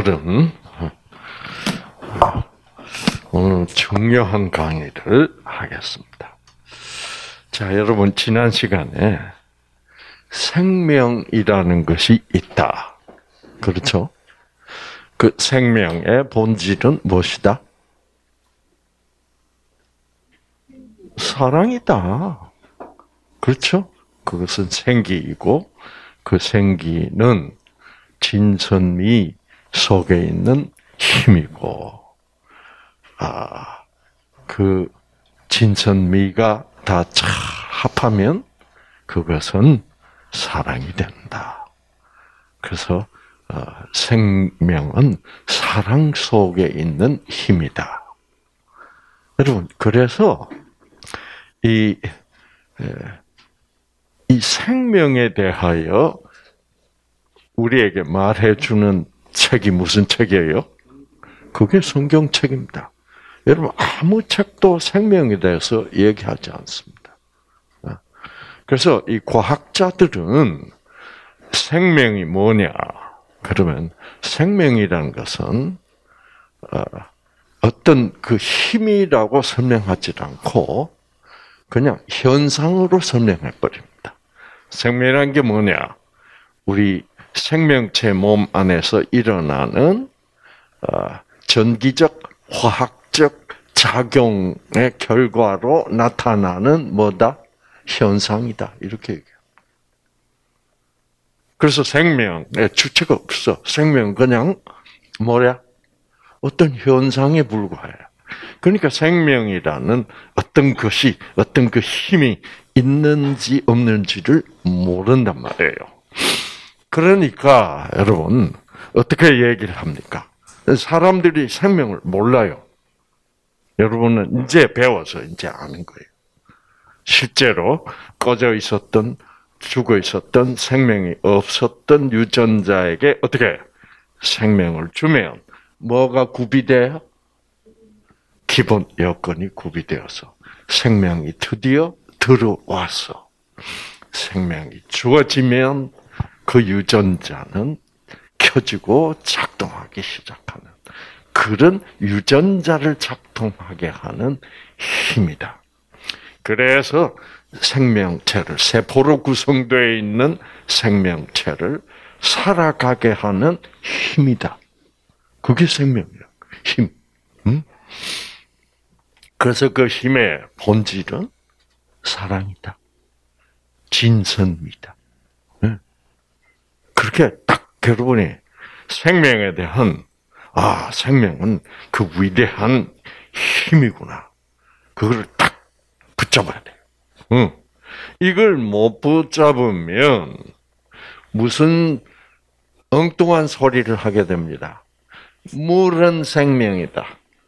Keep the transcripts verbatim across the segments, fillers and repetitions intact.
오늘은 오늘 중요한 강의를 하겠습니다. 자, 여러분 지난 시간에 생명이라는 것이 있다. 그렇죠? 그 생명의 본질은 무엇이다? 사랑이다. 그렇죠? 그것은 생기이고 그 생기는 진선미 속에 있는 힘이고, 아, 그 진선미가 다 잘 합하면 그것은 사랑이 된다. 그래서 어, 생명은 사랑 속에 있는 힘이다. 여러분, 그래서 이, 이 생명에 대하여 우리에게 말해주는 책이 무슨 책이에요? 그게 성경책입니다. 여러분, 아무 책도 생명에 대해서 얘기하지 않습니다. 그래서 이 과학자들은 생명이 뭐냐? 그러면 생명이라는 것은 어떤 그 힘이라고 설명하지 않고 그냥 현상으로 설명해 버립니다. 생명이라는 게 뭐냐? 우리 생명체 몸 안에서 일어나는 전기적, 화학적 작용의 결과로 나타나는 뭐다? 현상이다. 이렇게 얘기해요. 그래서 생명의 주체가 없어. 생명은 그냥 뭐야? 어떤 현상에 불과해. 그러니까 생명이라는 어떤 것이, 어떤 그 힘이 있는지 없는지를 모른단 말이에요. 그러니까 여러분 어떻게 얘기를 합니까? 사람들이 생명을 몰라요. 여러분은 이제 배워서 이제 아는 거예요. 실제로 꺼져 있었던, 죽어 있었던, 생명이 없었던 유전자에게 어떻게 생명을 주면 뭐가 구비돼요? 기본 여건이 구비되어서 생명이 드디어 들어와서 생명이 주어지면 그 유전자는 켜지고 작동하기 시작하는 그런 유전자를 작동하게 하는 힘이다. 그래서 생명체를, 세포로 구성되어 있는 생명체를 살아가게 하는 힘이다. 그게 생명이야. 힘. 응? 그래서 그 힘의 본질은 사랑이다. 진선미다. 그렇게 딱 여러분이 생명에 대한, 아, 생명은 그 위대한 힘이구나. 그걸 딱 붙잡아야 돼요. 응. 이걸 못 붙잡으면 무슨 엉뚱한 소리를 하게 됩니다. 물은 생명이다.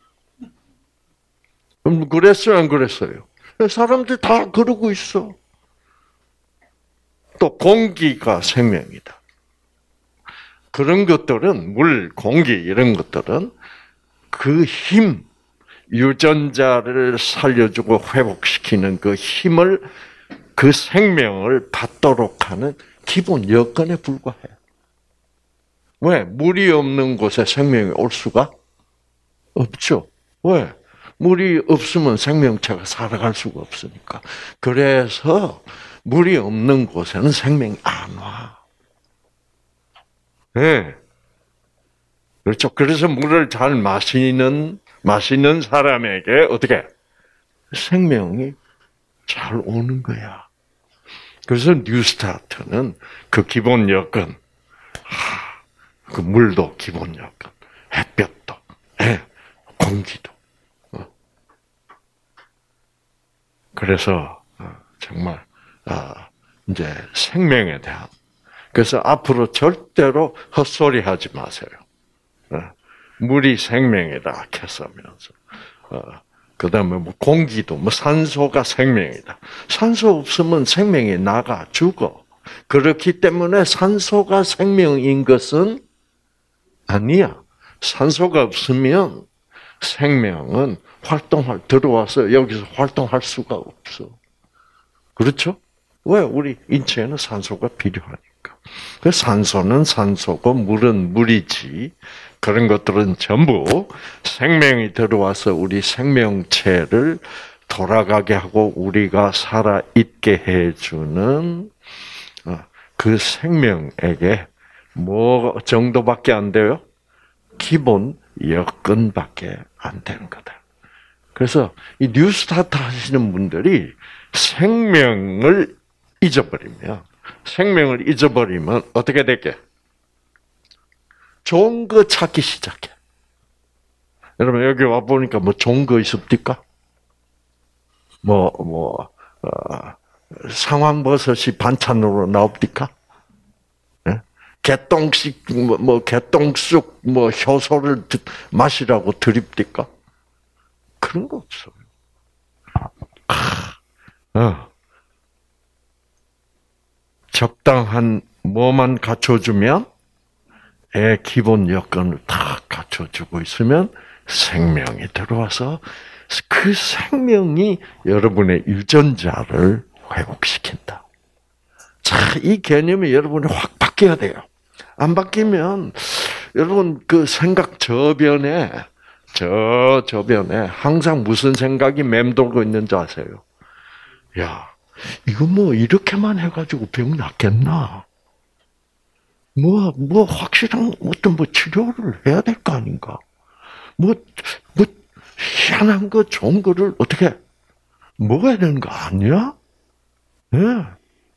그랬어요, 안 그랬어요? 사람들 다 그러고 있어. 또 공기가 생명이다. 그런 것들은 물, 공기 이런 것들은 그 힘, 유전자를 살려주고 회복시키는 그 힘을, 그 생명을 받도록 하는 기본 여건에 불과해. 왜? 물이 없는 곳에 생명이 올 수가 없죠. 왜? 물이 없으면 생명체가 살아갈 수가 없으니까. 그래서 물이 없는 곳에는 생명이 안 와. 네. 그렇죠. 그래서 물을 잘 마시는, 마시는 사람에게 어떻게? 생명이 잘 오는 거야. 그래서 뉴스타트는 그 기본 여건, 하, 그 물도 기본 여건, 햇볕도, 네, 공기도. 그래서 정말 이제 생명에 대한, 그래서 앞으로 절대로 헛소리 하지 마세요. 물이 생명이다 했으면서, 그 다음에 뭐 공기도, 뭐 산소가 생명이다. 산소 없으면 생명이 나가 죽어. 그렇기 때문에 산소가 생명인 것은 아니야. 산소가 없으면 생명은 활동할, 들어와서 여기서 활동할 수가 없어. 그렇죠? 왜? 우리 인체에는 산소가 필요하니까. 그 산소는 산소고 물은 물이지. 그런 것들은 전부 생명이 들어와서 우리 생명체를 돌아가게 하고 우리가 살아 있게 해주는 그 생명에게 뭐 정도밖에 안 돼요? 기본 여건밖에 안 되는 거다. 그래서 이 뉴스타트 하시는 분들이 생명을 잊어버리면, 생명을 잊어버리면 어떻게 될게? 좋은 거 찾기 시작해. 여러분 여기 와 보니까 뭐 좋은 거 있습니까? 뭐 뭐 어, 상황버섯이 반찬으로 나옵니까? 네? 개똥식 뭐, 뭐 개똥쑥 뭐 효소를 마시라고 드립니까? 그런 거 없어요. 어. 적당한 뭐만 갖춰주면 애 기본 여건을 다 갖춰주고 있으면 생명이 들어와서 그 생명이 여러분의 유전자를 회복시킨다. 자, 이 개념이 여러분이 확 바뀌어야 돼요. 안 바뀌면 여러분 그 생각 저변에 저 저변에 항상 무슨 생각이 맴돌고 있는지 아세요? 야, 이거 뭐 이렇게만 해가지고 병 낫겠나? 뭐, 뭐 확실한 어떤 뭐 치료를 해야 될 거 아닌가? 뭐, 뭐 희한한 거 좋은 거를 어떻게 먹어야 되는 거 아니야? 예. 네.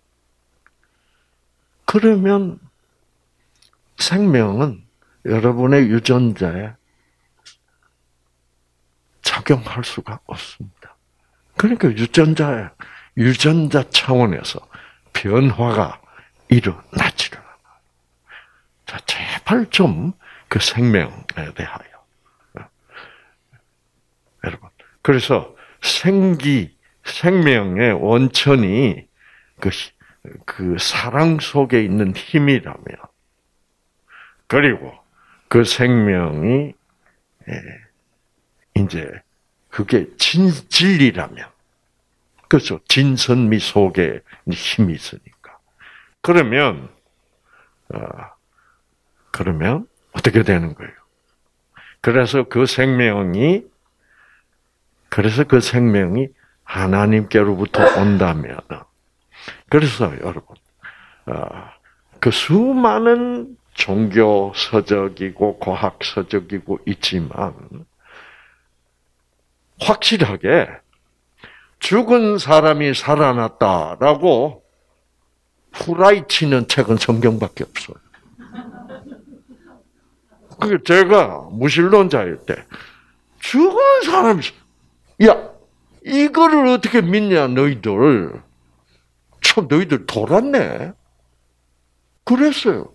그러면 생명은 여러분의 유전자에 작용할 수가 없습니다. 그러니까 유전자에 유전자 차원에서 변화가 일어나지를 않아요. 자, 제발 좀 그 생명에 대하여. 여러분. 그래서 생기, 생명의 원천이 그, 그 사랑 속에 있는 힘이라면, 그리고 그 생명이, 이제, 그게 진, 진리라면, 그렇죠. 진선미 속에 힘이 있으니까. 그러면, 어, 그러면 어떻게 되는 거예요? 그래서 그 생명이, 그래서 그 생명이 하나님께로부터 온다면, 그래서 여러분, 어, 그 수많은 종교 서적이고 과학 서적이고 있지만, 확실하게 죽은 사람이 살아났다라고 후라이치는 책은 성경밖에 없어요. 그 제가 무신론자일 때 죽은 사람이 야 이거를 어떻게 믿냐 너희들 참 너희들 돌았네. 그랬어요.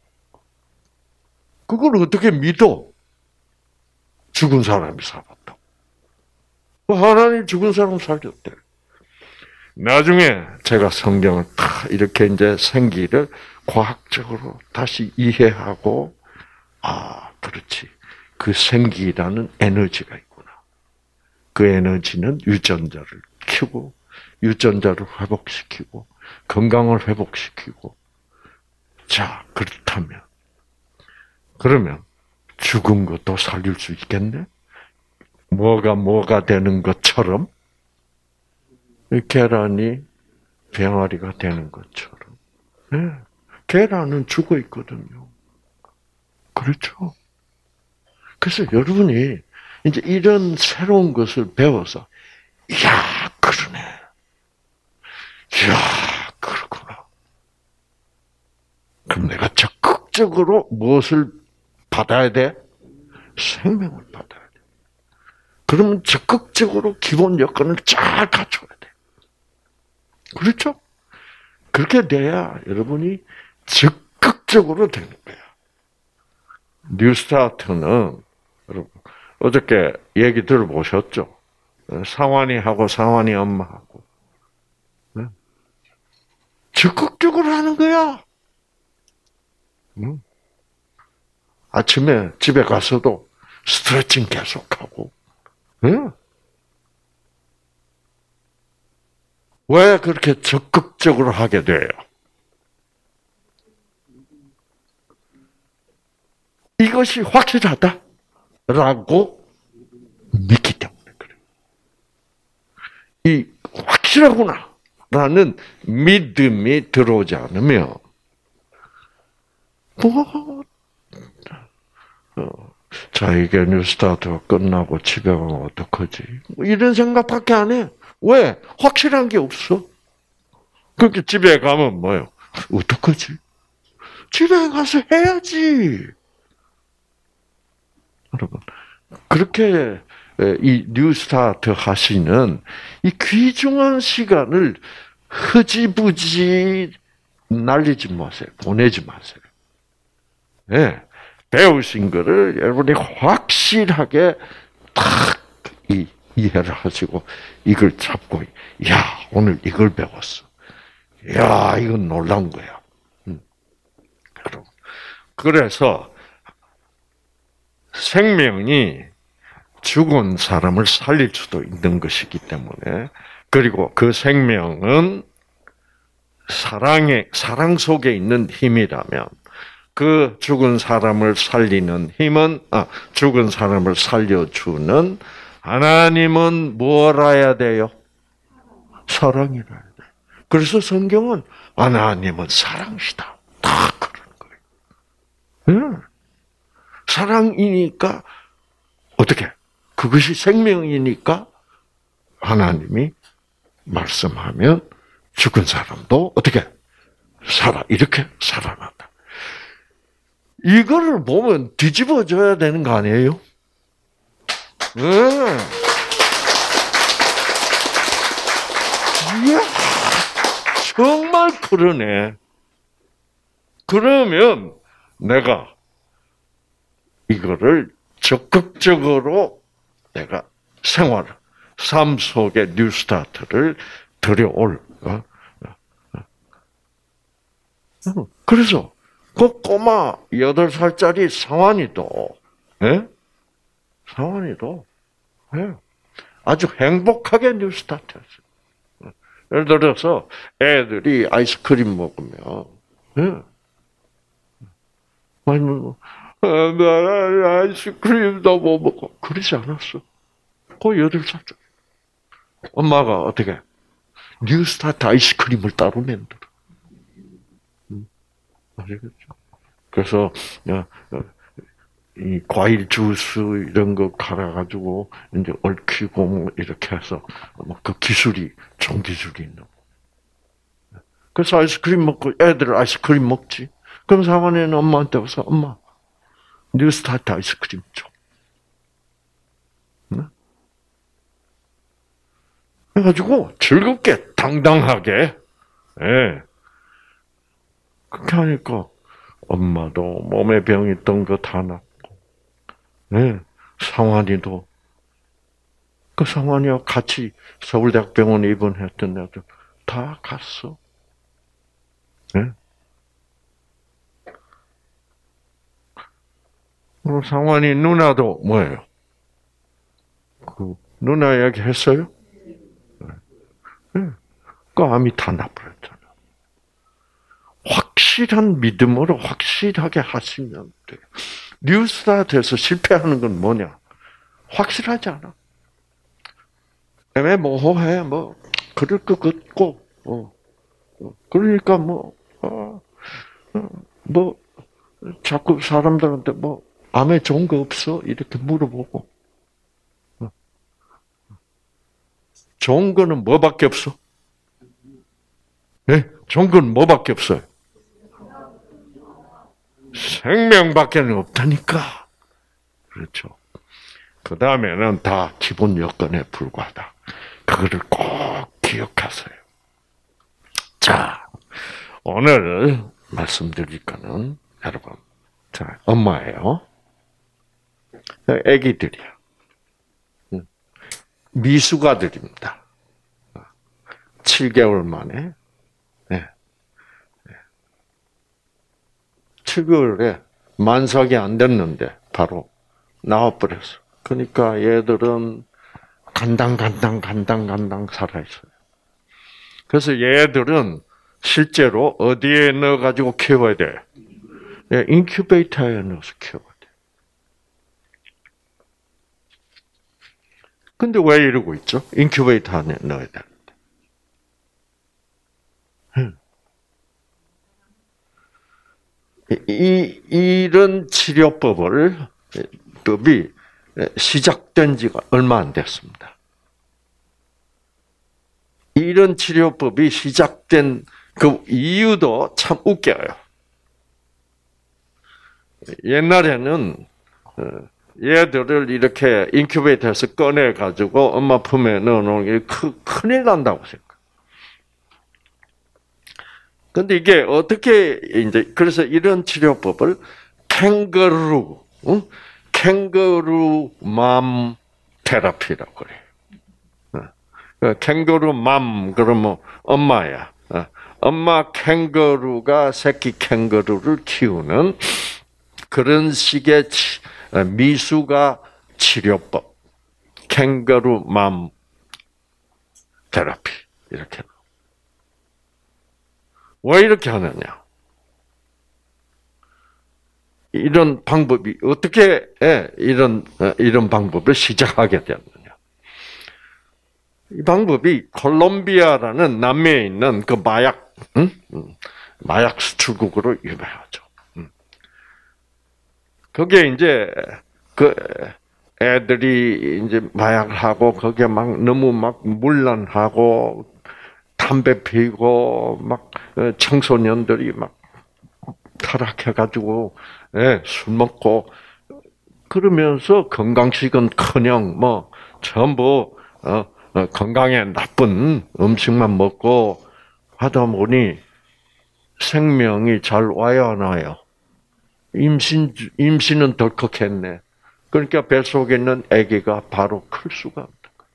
그걸 어떻게 믿어? 죽은 사람이 살았다. 하나님 죽은 사람 살렸대. 나중에 제가 성경을 다 이렇게 이제 생기를 과학적으로 다시 이해하고, 아, 그렇지. 그 생기라는 에너지가 있구나. 그 에너지는 유전자를 키우고, 유전자를 회복시키고, 건강을 회복시키고. 자, 그렇다면. 그러면 죽은 것도 살릴 수 있겠네? 뭐가 뭐가 되는 것처럼 계란이 병아리가 되는 것처럼. 네. 계란은 죽어 있거든요. 그렇죠. 그래서 여러분이 이제 이런 새로운 것을 배워서, 이야, 그러네. 이야, 그렇구나. 그럼 내가 적극적으로 무엇을 받아야 돼? 생명을 받아야 돼. 그러면 적극적으로 기본 여건을 잘 갖춰야 돼. 그렇죠? 그렇게 돼야 여러분이 적극적으로 되는 거야. 뉴스타트는 여러분 어저께 얘기 들어보셨죠? 상환이하고 상환이 엄마하고 네? 적극적으로 하는 거야. 응? 아침에 집에 가서도 스트레칭 계속하고. 응? 왜 그렇게 적극적으로 하게 돼요? 이것이 확실하다라고 믿기 때문에 그래요. 이 확실하구나라는 믿음이 들어오지 않으면 뭐 어, 자 이게 뉴스타트가 끝나고 집에 가면 어떡하지? 뭐 이런 생각밖에 안 해. 왜? 확실한 게 없어. 그렇게 집에 가면 뭐요? 어떡하지? 집에 가서 해야지. 여러분, 그렇게 이 뉴스타트 하시는 이 귀중한 시간을 흐지부지 날리지 마세요. 보내지 마세요. 네. 배우신 거를 여러분이 확실하게 딱 이, 이해를 하시고 이걸 잡고, 야, 오늘 이걸 배웠어. 야, 이건 놀라운 거야. 음. 여러분. 그래서 생명이 죽은 사람을 살릴 수도 있는 것이기 때문에, 그리고 그 생명은 사랑의, 사랑 속에 있는 힘이라면, 그 죽은 사람을 살리는 힘은, 아, 죽은 사람을 살려주는 하나님은 뭘 해야 돼요? 사랑이라 해야 돼. 그래서 성경은 하나님은 사랑이시다. 다 그런 거예요. 네. 사랑이니까, 어떻게? 그것이 생명이니까 하나님이 말씀하면 죽은 사람도 어떻게? 살아. 이렇게 살아난다. 이거를 보면 뒤집어져야 되는 거 아니에요? 네. 이야, 정말 그러네. 그러면 내가 이거를 적극적으로 내가 생활, 삶 속에 뉴스타트를 들여올. 그래서 그 꼬마 여덟 살짜리 상환이도, 예? 상환이도, 예? 아주 행복하게 뉴스타트했어요. 예를 들어서 애들이 아이스크림 먹으면, 예? 아니면 나 아이스크림도 못 먹고 그러지 않았어. 그 여덟 살짜리. 엄마가 어떻게 뉴스타트 아이스크림을 따로 만들어. 아시겠죠? 그래서 이 과일 주스 이런 거 갈아가지고 이제 얽히고 뭐 이렇게 해서 그 기술이 전 기술이 있는. 그래서 아이스크림 먹고 애들 아이스크림 먹지. 그럼 상원이는 엄마한테 와서 엄마 뉴스타트 아이스크림 줘. 네? 그래가지고 즐겁게 당당하게, 예. 그렇게 하니까 엄마도 몸에 병 있던 거 다 낫고, 네. 상환이도 그 상환이와 같이 서울대학병원에 입원했던 애들 다 갔어. 네. 그럼 상환이 누나도 뭐예요? 그 누나 얘기 했어요? 네. 그 암이 다 나버렸잖아. 확실한 믿음으로 확실하게 하시면 돼요. 뉴스타트에서 실패하는 건 뭐냐? 확실하지 않아. 애매모호해. 뭐 그럴 것 같고, 어. 그러니까 뭐, 어, 뭐 자꾸 사람들한테 뭐 암에 좋은 거 없어? 이렇게 물어보고. 좋은 거는 뭐밖에 없어? 네? 좋은 건 뭐밖에 없어요? 생명밖에 없다니까. 그렇죠. 그 다음에는 다 기본 요건에 불과하다. 그거를 꼭 기억하세요. 자, 오늘 말씀드릴 거는 여러분, 자, 엄마예요. 애기들이야. 미숙아들입니다. 칠 개월 만에, 네. 칠 개월에 만삭이 안 됐는데 바로 나와버렸어. 그러니까 얘들은 간당 간당 간당 간당 살아있어요. 그래서 얘들은 실제로 어디에 넣어가지고 키워야 돼? 인큐베이터에 넣어서 키워야 돼. 근데 왜 이러고 있죠? 인큐베이터 안에 넣어야 되는데. 이, 이런 치료법을, 법이 시작된 지가 얼마 안 됐습니다. 이런 치료법이 시작된 그 이유도 참 웃겨요. 옛날에는 얘들을 이렇게 인큐베이터에서 꺼내가지고 엄마 품에 넣어놓은 게 큰일 난다고 생각. 근데 이게 어떻게, 이제, 그래서 이런 치료법을 캥거루, 응? 캥거루 맘 테라피라고 그래요. 캥거루 맘, 그러면 엄마야. 엄마 캥거루가 새끼 캥거루를 키우는 그런 식의 미숙아 치료법. 캥거루 맘 테라피. 이렇게. 왜 이렇게 하느냐? 이런 방법이 어떻게 이런 이런 방법을 시작하게 되었느냐? 이 방법이 콜롬비아라는 남미에 있는 그 마약, 응? 마약 수출국으로 유명하죠. 거기에 이제 그 애들이 이제 마약을 하고 거기에 막 너무 막 문란하고 담배 피고 막 청소년들이 막 타락해가지고 예, 술 먹고 그러면서 건강식은커녕 뭐 전부 어, 어, 건강에 나쁜 음식만 먹고 하다 보니 생명이 잘 와요 안 와요? 임신 임신은 덜컥했네. 그러니까 뱃속에 있는 아기가 바로 클 수가 없는 거예요.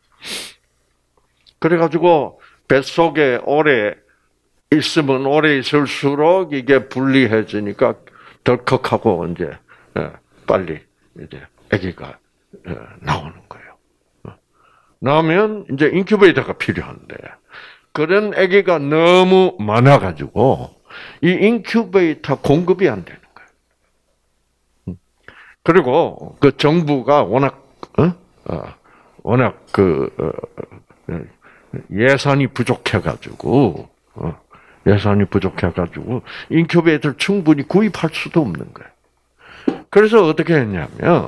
그래가지고 뱃속에 오래 있으면 오래 있을수록 이게 불리해지니까 덜컥하고 이제 빨리 이제 아기가 나오는 거예요. 나오면 이제 인큐베이터가 필요한데 그런 아기가 너무 많아가지고 이 인큐베이터 공급이 안 되는 거예요. 그리고 그 정부가 워낙 어? 어, 워낙 그 어, 예산이 부족해가지고 어, 예산이 부족해가지고 인큐베이터를 충분히 구입할 수도 없는 거예요. 그래서 어떻게 했냐면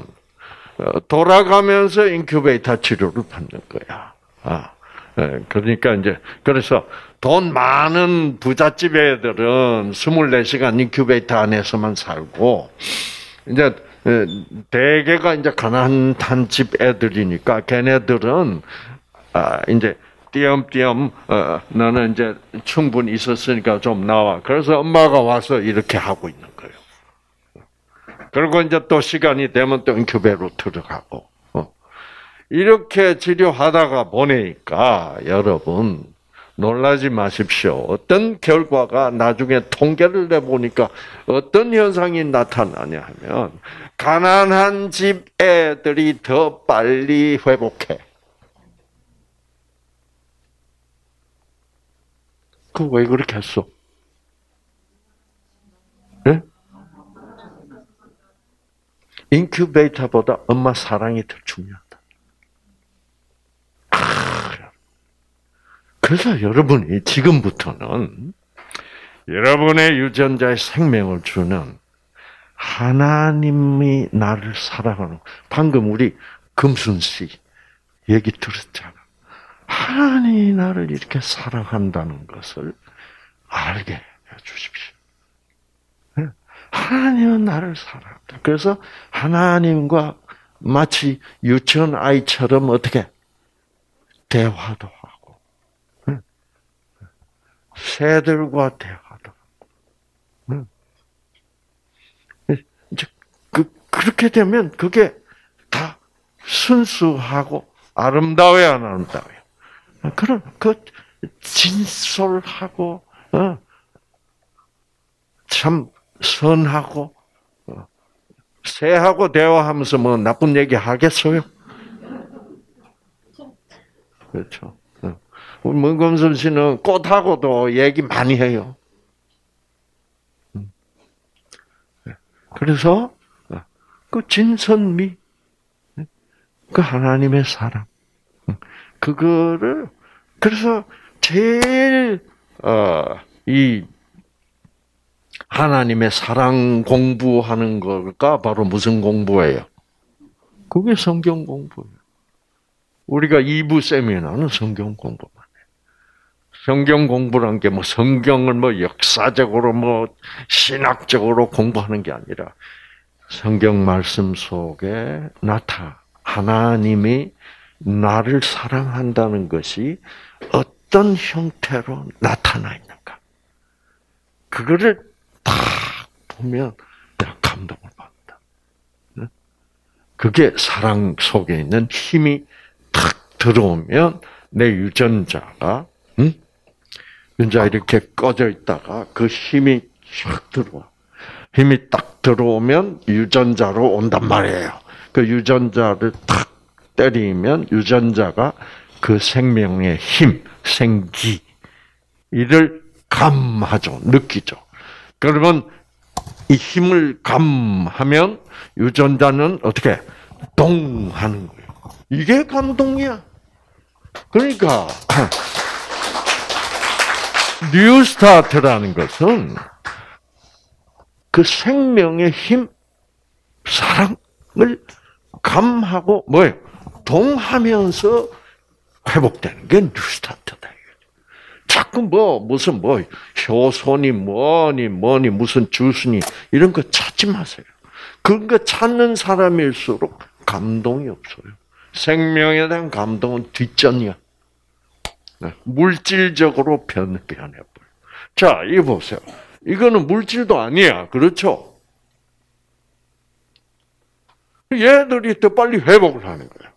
돌아가면서 인큐베이터 치료를 받는 거야. 아, 그러니까 이제 그래서 돈 많은 부잣집 애들은 스물네 시간 인큐베이터 안에서만 살고 이제 대개가 이제 가난한 집 애들이니까 걔네들은 아 이제 띄엄띄엄 어, 너는 이제 충분히 있었으니까 좀 나와. 그래서 엄마가 와서 이렇게 하고 있는 거예요. 그리고 이제 또 시간이 되면 또 인큐베이터로 들어가고 어. 이렇게 치료하다가 보니까 여러분 놀라지 마십시오. 어떤 결과가 나중에 통계를 내보니까 어떤 현상이 나타나냐 하면 가난한 집 애들이 더 빨리 회복해. 그 왜 그렇게 했어? 네? 인큐베이터보다 엄마 사랑이 더 중요하다. 그래서 여러분이 지금부터는 여러분의 유전자의 생명을 주는 하나님이 나를 사랑하는, 방금 우리 금순 씨 얘기 들었잖아. 하나님이 나를 이렇게 사랑한다는 것을 알게 해 주십시오. 하나님은 나를 사랑한다. 그래서 하나님과 마치 유치원 아이처럼 어떻게 대화도 하고, 새들과 대화도 하고. 이제 그 그렇게 되면 그게 다 순수하고 아름다워야 안 아름다워요. 그런 그 진솔하고 어, 참 선하고 어, 새하고 대화하면서 뭐 나쁜 얘기 하겠어요? 그렇죠. 어. 우리 문검선 씨는 꽃하고도 얘기 많이 해요. 그래서 그 진선미, 그 하나님의 사랑, 그거를 그래서 제일 어, 이 하나님의 사랑 공부하는 거가 바로 무슨 공부예요? 그게 성경 공부예요. 우리가 이 부 세미나는 성경 공부만 해요. 성경 공부란 게 뭐 성경을 뭐 역사적으로 뭐 신학적으로 공부하는 게 아니라 성경 말씀 속에 나타 하나님이 나를 사랑한다는 것이 어떤 형태로 나타나 있는가. 그거를 딱 보면 내가 감동을 받는다. 그게 사랑 속에 있는 힘이 탁 들어오면 내 유전자가 응? 유전자 이렇게 꺼져 있다가 그 힘이 쫙 들어와. 힘이 딱 들어오면 유전자로 온단 말이에요. 그 유전자를 탁 때리면 유전자가 그 생명의 힘, 생기 이를 감하죠. 느끼죠. 그러면 이 힘을 감하면 유전자는 어떻게 동하는 거예요. 이게 감동이야. 그러니까 뉴스타트라는 것은 그 생명의 힘, 사랑을 감하고 뭐예요? 동하면서 회복되는 게 뉴스타트다. 자꾸 뭐 무슨 뭐 효소니 뭐니 뭐니 무슨 주스니 이런 거 찾지 마세요. 그런 거 찾는 사람일수록 감동이 없어요. 생명에 대한 감동은 뒷전이야. 물질적으로 변, 변해버려. 자, 이거 보세요. 이거는 물질도 아니야. 그렇죠? 얘들이 더 빨리 회복을 하는 거야.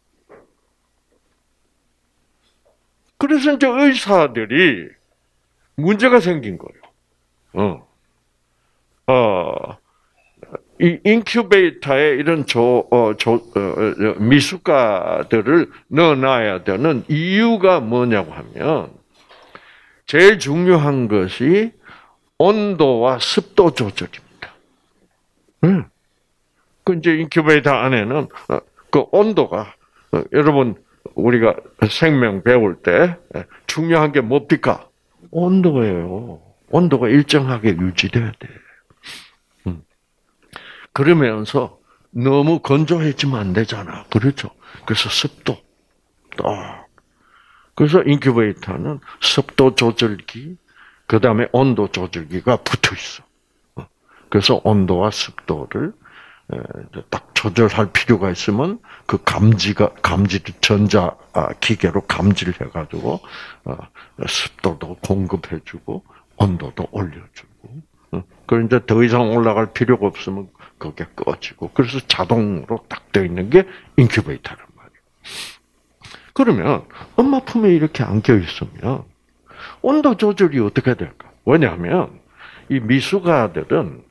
그래서 이제 의사들이 문제가 생긴 거예요. 어, 어, 이 인큐베이터에 이런 조, 어, 조, 어, 미숙가들을 넣어놔야 되는 이유가 뭐냐고 하면, 제일 중요한 것이 온도와 습도 조절입니다. 응. 그 이제 인큐베이터 안에는 그 온도가 여러분 우리가 생명 배울 때 중요한 게 뭡니까? 온도예요. 온도가 일정하게 유지돼야 돼. 응. 그러면서 너무 건조해지면 안 되잖아. 그렇죠? 그래서 습도 딱. 그래서 인큐베이터는 습도 조절기, 그 다음에 온도 조절기가 붙어 있어. 그래서 온도와 습도를 딱 조절할 필요가 있으면 그 감지가 감지 전자 기계로 감지를 해가지고 습도도 공급해주고 온도도 올려주고. 그런데 더 이상 올라갈 필요가 없으면 그게 꺼지고. 그래서 자동으로 딱 되어 있는 게 인큐베이터란 말이에요. 그러면 엄마 품에 이렇게 안겨 있으면 온도 조절이 어떻게 될까? 왜냐하면 이 미숙아들은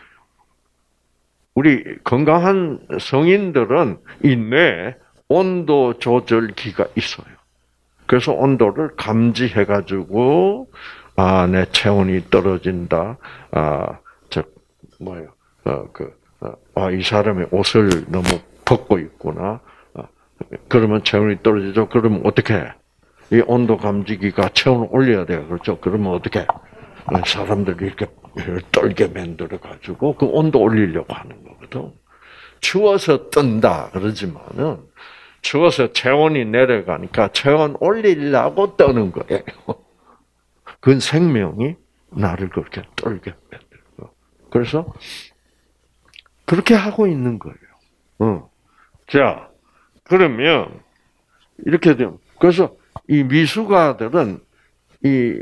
우리 건강한 성인들은 이 뇌에 온도 조절기가 있어요. 그래서 온도를 감지해가지고 아, 내 체온이 떨어진다. 아, 저 뭐요? 어, 그, 아, 이 사람이 옷을 너무 벗고 있구나. 그러면 체온이 떨어지죠. 그러면 어떻게 해? 이 온도 감지기가 체온을 올려야 돼요. 그렇죠? 그러면 어떻게 해? 사람들이 이렇게 떨게 만들어 가지고 그 온도 올리려고 하는 거거든. 추워서 뜬다 그러지만은 추워서 체온이 내려가니까 체온 올리려고 떠는 거예요. 그건 생명이 나를 그렇게 떨게 만들고. 그래서 그렇게 하고 있는 거예요. 어. 자, 그러면 이렇게 되면 그래서 이 미숙아들은 이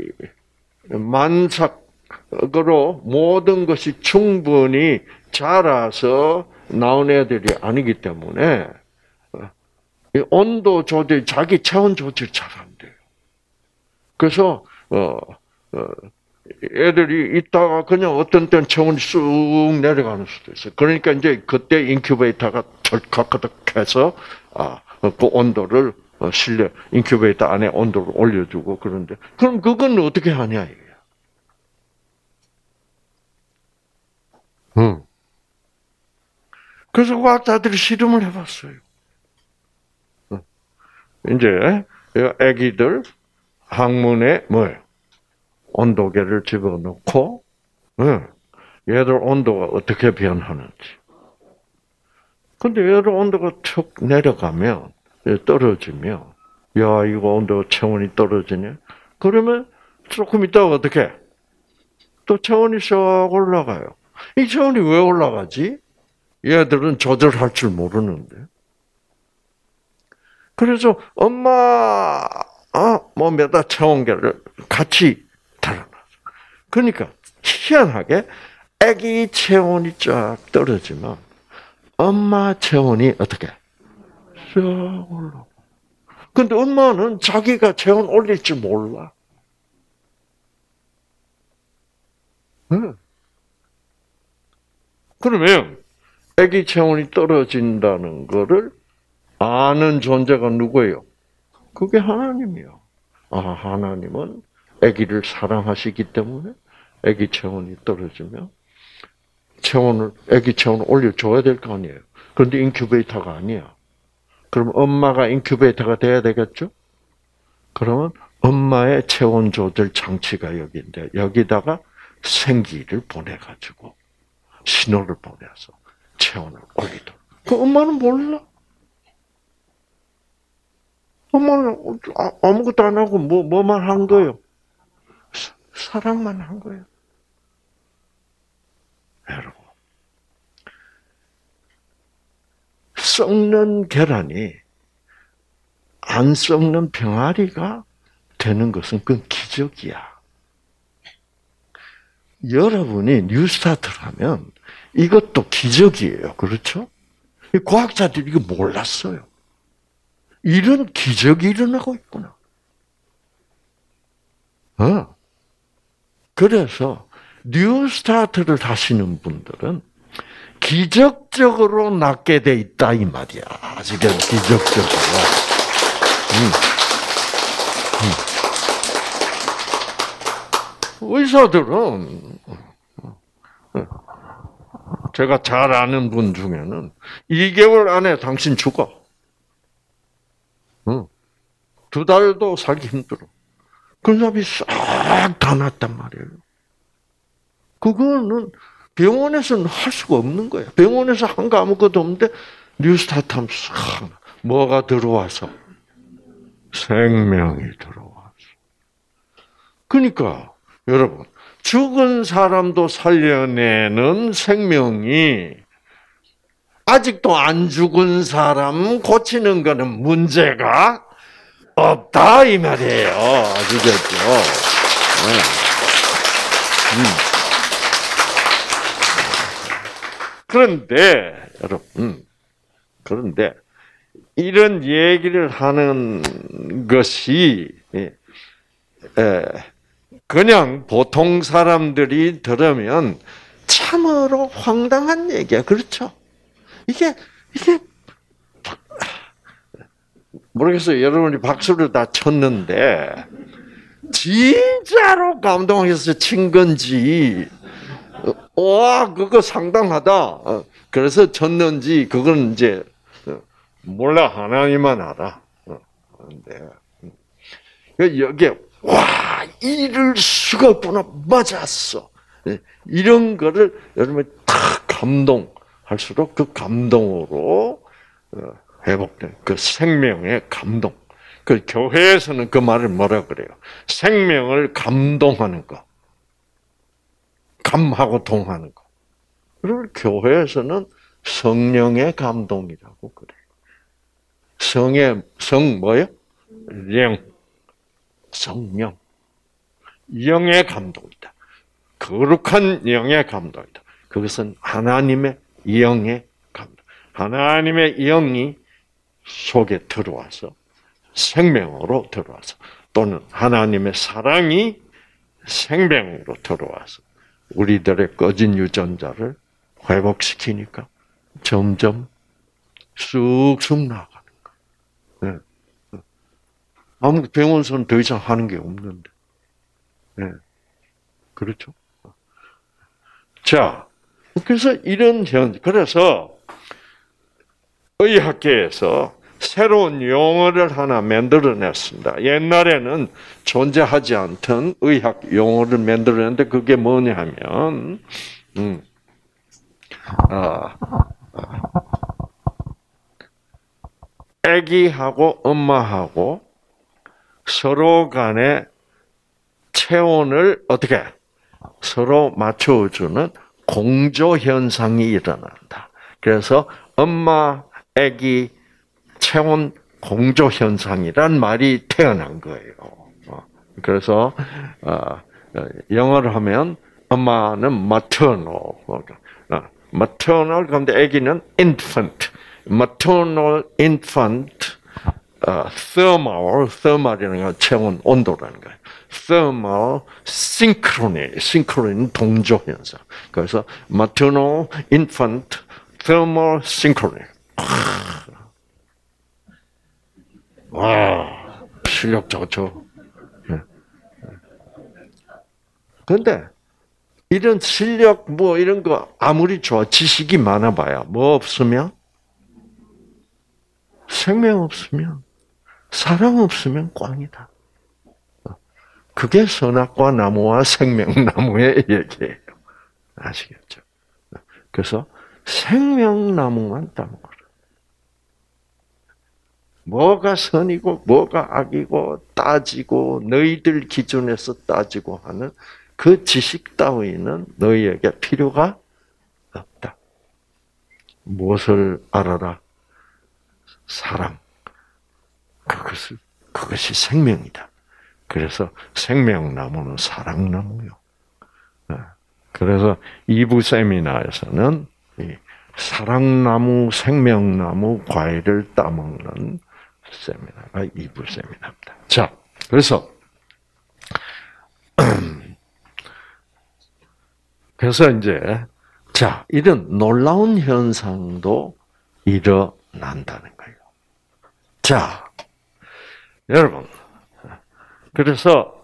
만삭으로 모든 것이 충분히 자라서 나온 애들이 아니기 때문에 이 온도 조절, 자기 체온 조절 잘 안 돼요. 그래서 어, 어, 애들이 있다가 그냥 어떤 때는 체온이 쑥 내려가는 수도 있어요. 그러니까 이제 그때 인큐베이터가 철컥커덕해서 아, 그 온도를 실내 인큐베이터 안에 온도를 올려주고 그런데 그럼 그건 어떻게 하냐 이게. 응. 그래서 과학자들이 실험을 해봤어요. 이제 아기들 항문에 뭐예요? 온도계를 집어넣고, 네. 얘들 온도가 어떻게 변하는지. 근데 얘들 온도가 툭 내려가면, 떨어지면, 야, 이거 온도 체온이 떨어지네? 그러면 조금 있다가 어떻게? 또 체온이 싹 올라가요. 이 체온이 왜 올라가지? 얘들은 조절할 줄 모르는데. 그래서 엄마, 아, 뭐 몇아 체온계를 같이 달아놨어. 그러니까 희한하게 아기 체온이 쫙 떨어지면 엄마 체온이 어떻게? 쫙 올라가. 근데 엄마는 자기가 체온 올릴 줄 몰라. 응. 그러면 아기 체온이 떨어진다는 거를 아는 존재가 누구예요? 그게 하나님이요. 아, 하나님은 아기를 사랑하시기 때문에 아기 체온이 떨어지면 체온을 아기 체온을 올려줘야 될 거 아니에요. 그런데 인큐베이터가 아니야. 그럼 엄마가 인큐베이터가 돼야 되겠죠? 그러면 엄마의 체온 조절 장치가 여기인데 여기다가 생기를 보내가지고 신호를 보내서 체온을 올리도록. 그 엄마는 몰라. 엄마는 아무것도 안 하고 뭐 뭐만 한 거예요. 사랑만 한 거예요. 여러분, 썩는 계란이 안 썩는 병아리가 되는 것은 그건 기적이야. 여러분이 뉴스타트를 하면 이것도 기적이에요. 그렇죠? 과학자들이 이거 몰랐어요. 이런 기적이 일어나고 있구나. 어. 그래서 뉴스타트를 하시는 분들은 기적적으로 낫게 돼 있다 이 말이야. 아직은 기적적으로. 음. 음. 의사들은 제가 잘 아는 분 중에는 이 개월 안에 당신 죽어. 응. 두 달도 살기 힘들어. 그 사람이 싹 다 났단 말이에요. 그거는 병원에서는 할 수가 없는 거예요. 병원에서 한 거 아무것도 없는데 뉴스타트 하면 싹 뭐가 들어와서 생명이 들어와서. 그러니까 여러분 죽은 사람도 살려내는 생명이 아직도 안 죽은 사람 고치는 거는 문제가 없다 이 말이에요. 아시겠죠? 네. 음. 그런데 여러분, 그런데 이런 얘기를 하는 것이 그냥 보통 사람들이 들으면 참으로 황당한 얘기야. 그렇죠? 이게, 이게, 모르겠어요. 여러분이 박수를 다 쳤는데, 진짜로 감동해서 친 건지, 와, 그거 상당하다. 그래서 쳤는지, 그건 이제, 몰라. 하나님만 알아. 근데, 여기에, 와, 이럴 수가 없구나. 맞았어. 이런 거를 여러분이 탁 감동할수록 그 감동으로 회복된 그 생명의 감동. 그 교회에서는 그 말을 뭐라 그래요? 생명을 감동하는 거. 감하고 동하는 거. 그리고 교회에서는 성령의 감동이라고 그래요. 성의, 성 뭐예요? 영. 성령. 영의 감동이다. 거룩한 영의 감동이다. 그것은 하나님의 영의 감동. 하나님의 영이 속에 들어와서 생명으로 들어와서 또는 하나님의 사랑이 생명으로 들어와서 우리들의 꺼진 유전자를 회복시키니까 점점 쑥쑥 나아가는 거예요. 네. 아무 병원에서는 더 이상 하는 게 없는데. 네. 그렇죠? 자, 그래서 이런 현, 그래서 의학계에서 새로운 용어를 하나 만들어냈습니다. 옛날에는 존재하지 않던 의학 용어를 만들어냈는데 그게 뭐냐면, 음, 아, 아기하고 엄마하고 서로 간에 체온을 어떻게 서로 맞춰주는 공조 현상이 일어난다. 그래서 엄마, 아기 체온 공조 현상이란 말이 태어난 거예요. 그래서 영어를 하면 엄마는 maternal, maternal 그런데 아기는 infant, maternal infant thermal, thermal이라는 건 체온 온도라는 거예요. thermal synchrony, synchrony는 동조 현상. 그래서 maternal infant thermal synchrony. 와, 실력 좋죠. 그런데 이런 실력 뭐 이런 거 아무리 좋아 지식이 많아봐야 뭐 없으면 생명 없으면 사랑 없으면 꽝이다. 그게 선악과 나무와 생명나무의 얘기예요. 아시겠죠? 그래서 생명나무만 따먹어라. 뭐가 선이고 뭐가 악이고 따지고 너희들 기준에서 따지고 하는 그 지식 따위는 너희에게 필요가 없다. 무엇을 알아라? 사랑. 그것을, 그것이 생명이다. 그래서 생명나무는 사랑나무요. 그래서 이 부 세미나에서는 이 사랑나무, 생명나무 과일을 따먹는 세미나가 이 부 세미나입니다. 자, 그래서 그래서 이제 자 이런 놀라운 현상도 일어난다는 거예요. 자, 여러분, 그래서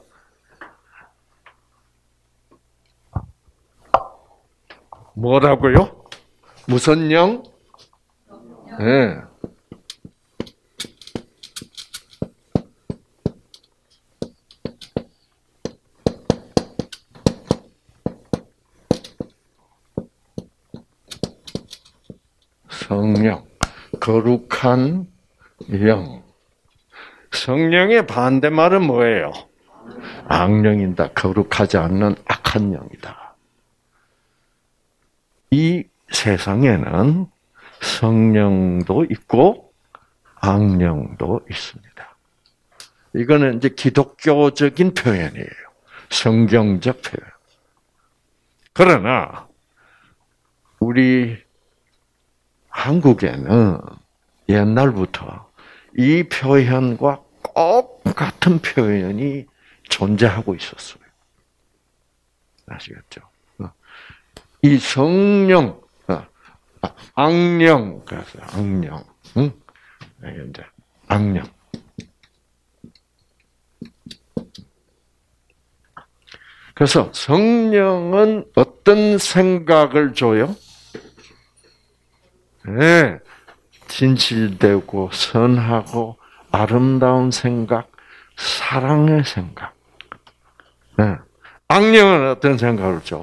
뭐라고요? 무슨 영? 네. 성령, 거룩한 영. 성령의 반대말은 뭐예요? 악령이다. 거룩하지 않는 악한 영이다. 이 세상에는 성령도 있고 악령도 있습니다. 이거는 이제 기독교적인 표현이에요. 성경적 표현. 그러나 우리 한국에는 옛날부터 이 표현과 똑같은 표현이 존재하고 있었어요. 아시겠죠? 이 성령, 악령, 그래서 악령, 응? 이제 악령. 그래서 성령은 어떤 생각을 줘요? 네, 진실되고 선하고 아름다운 생각, 사랑의 생각. 네. 악령은 어떤 생각을 줘?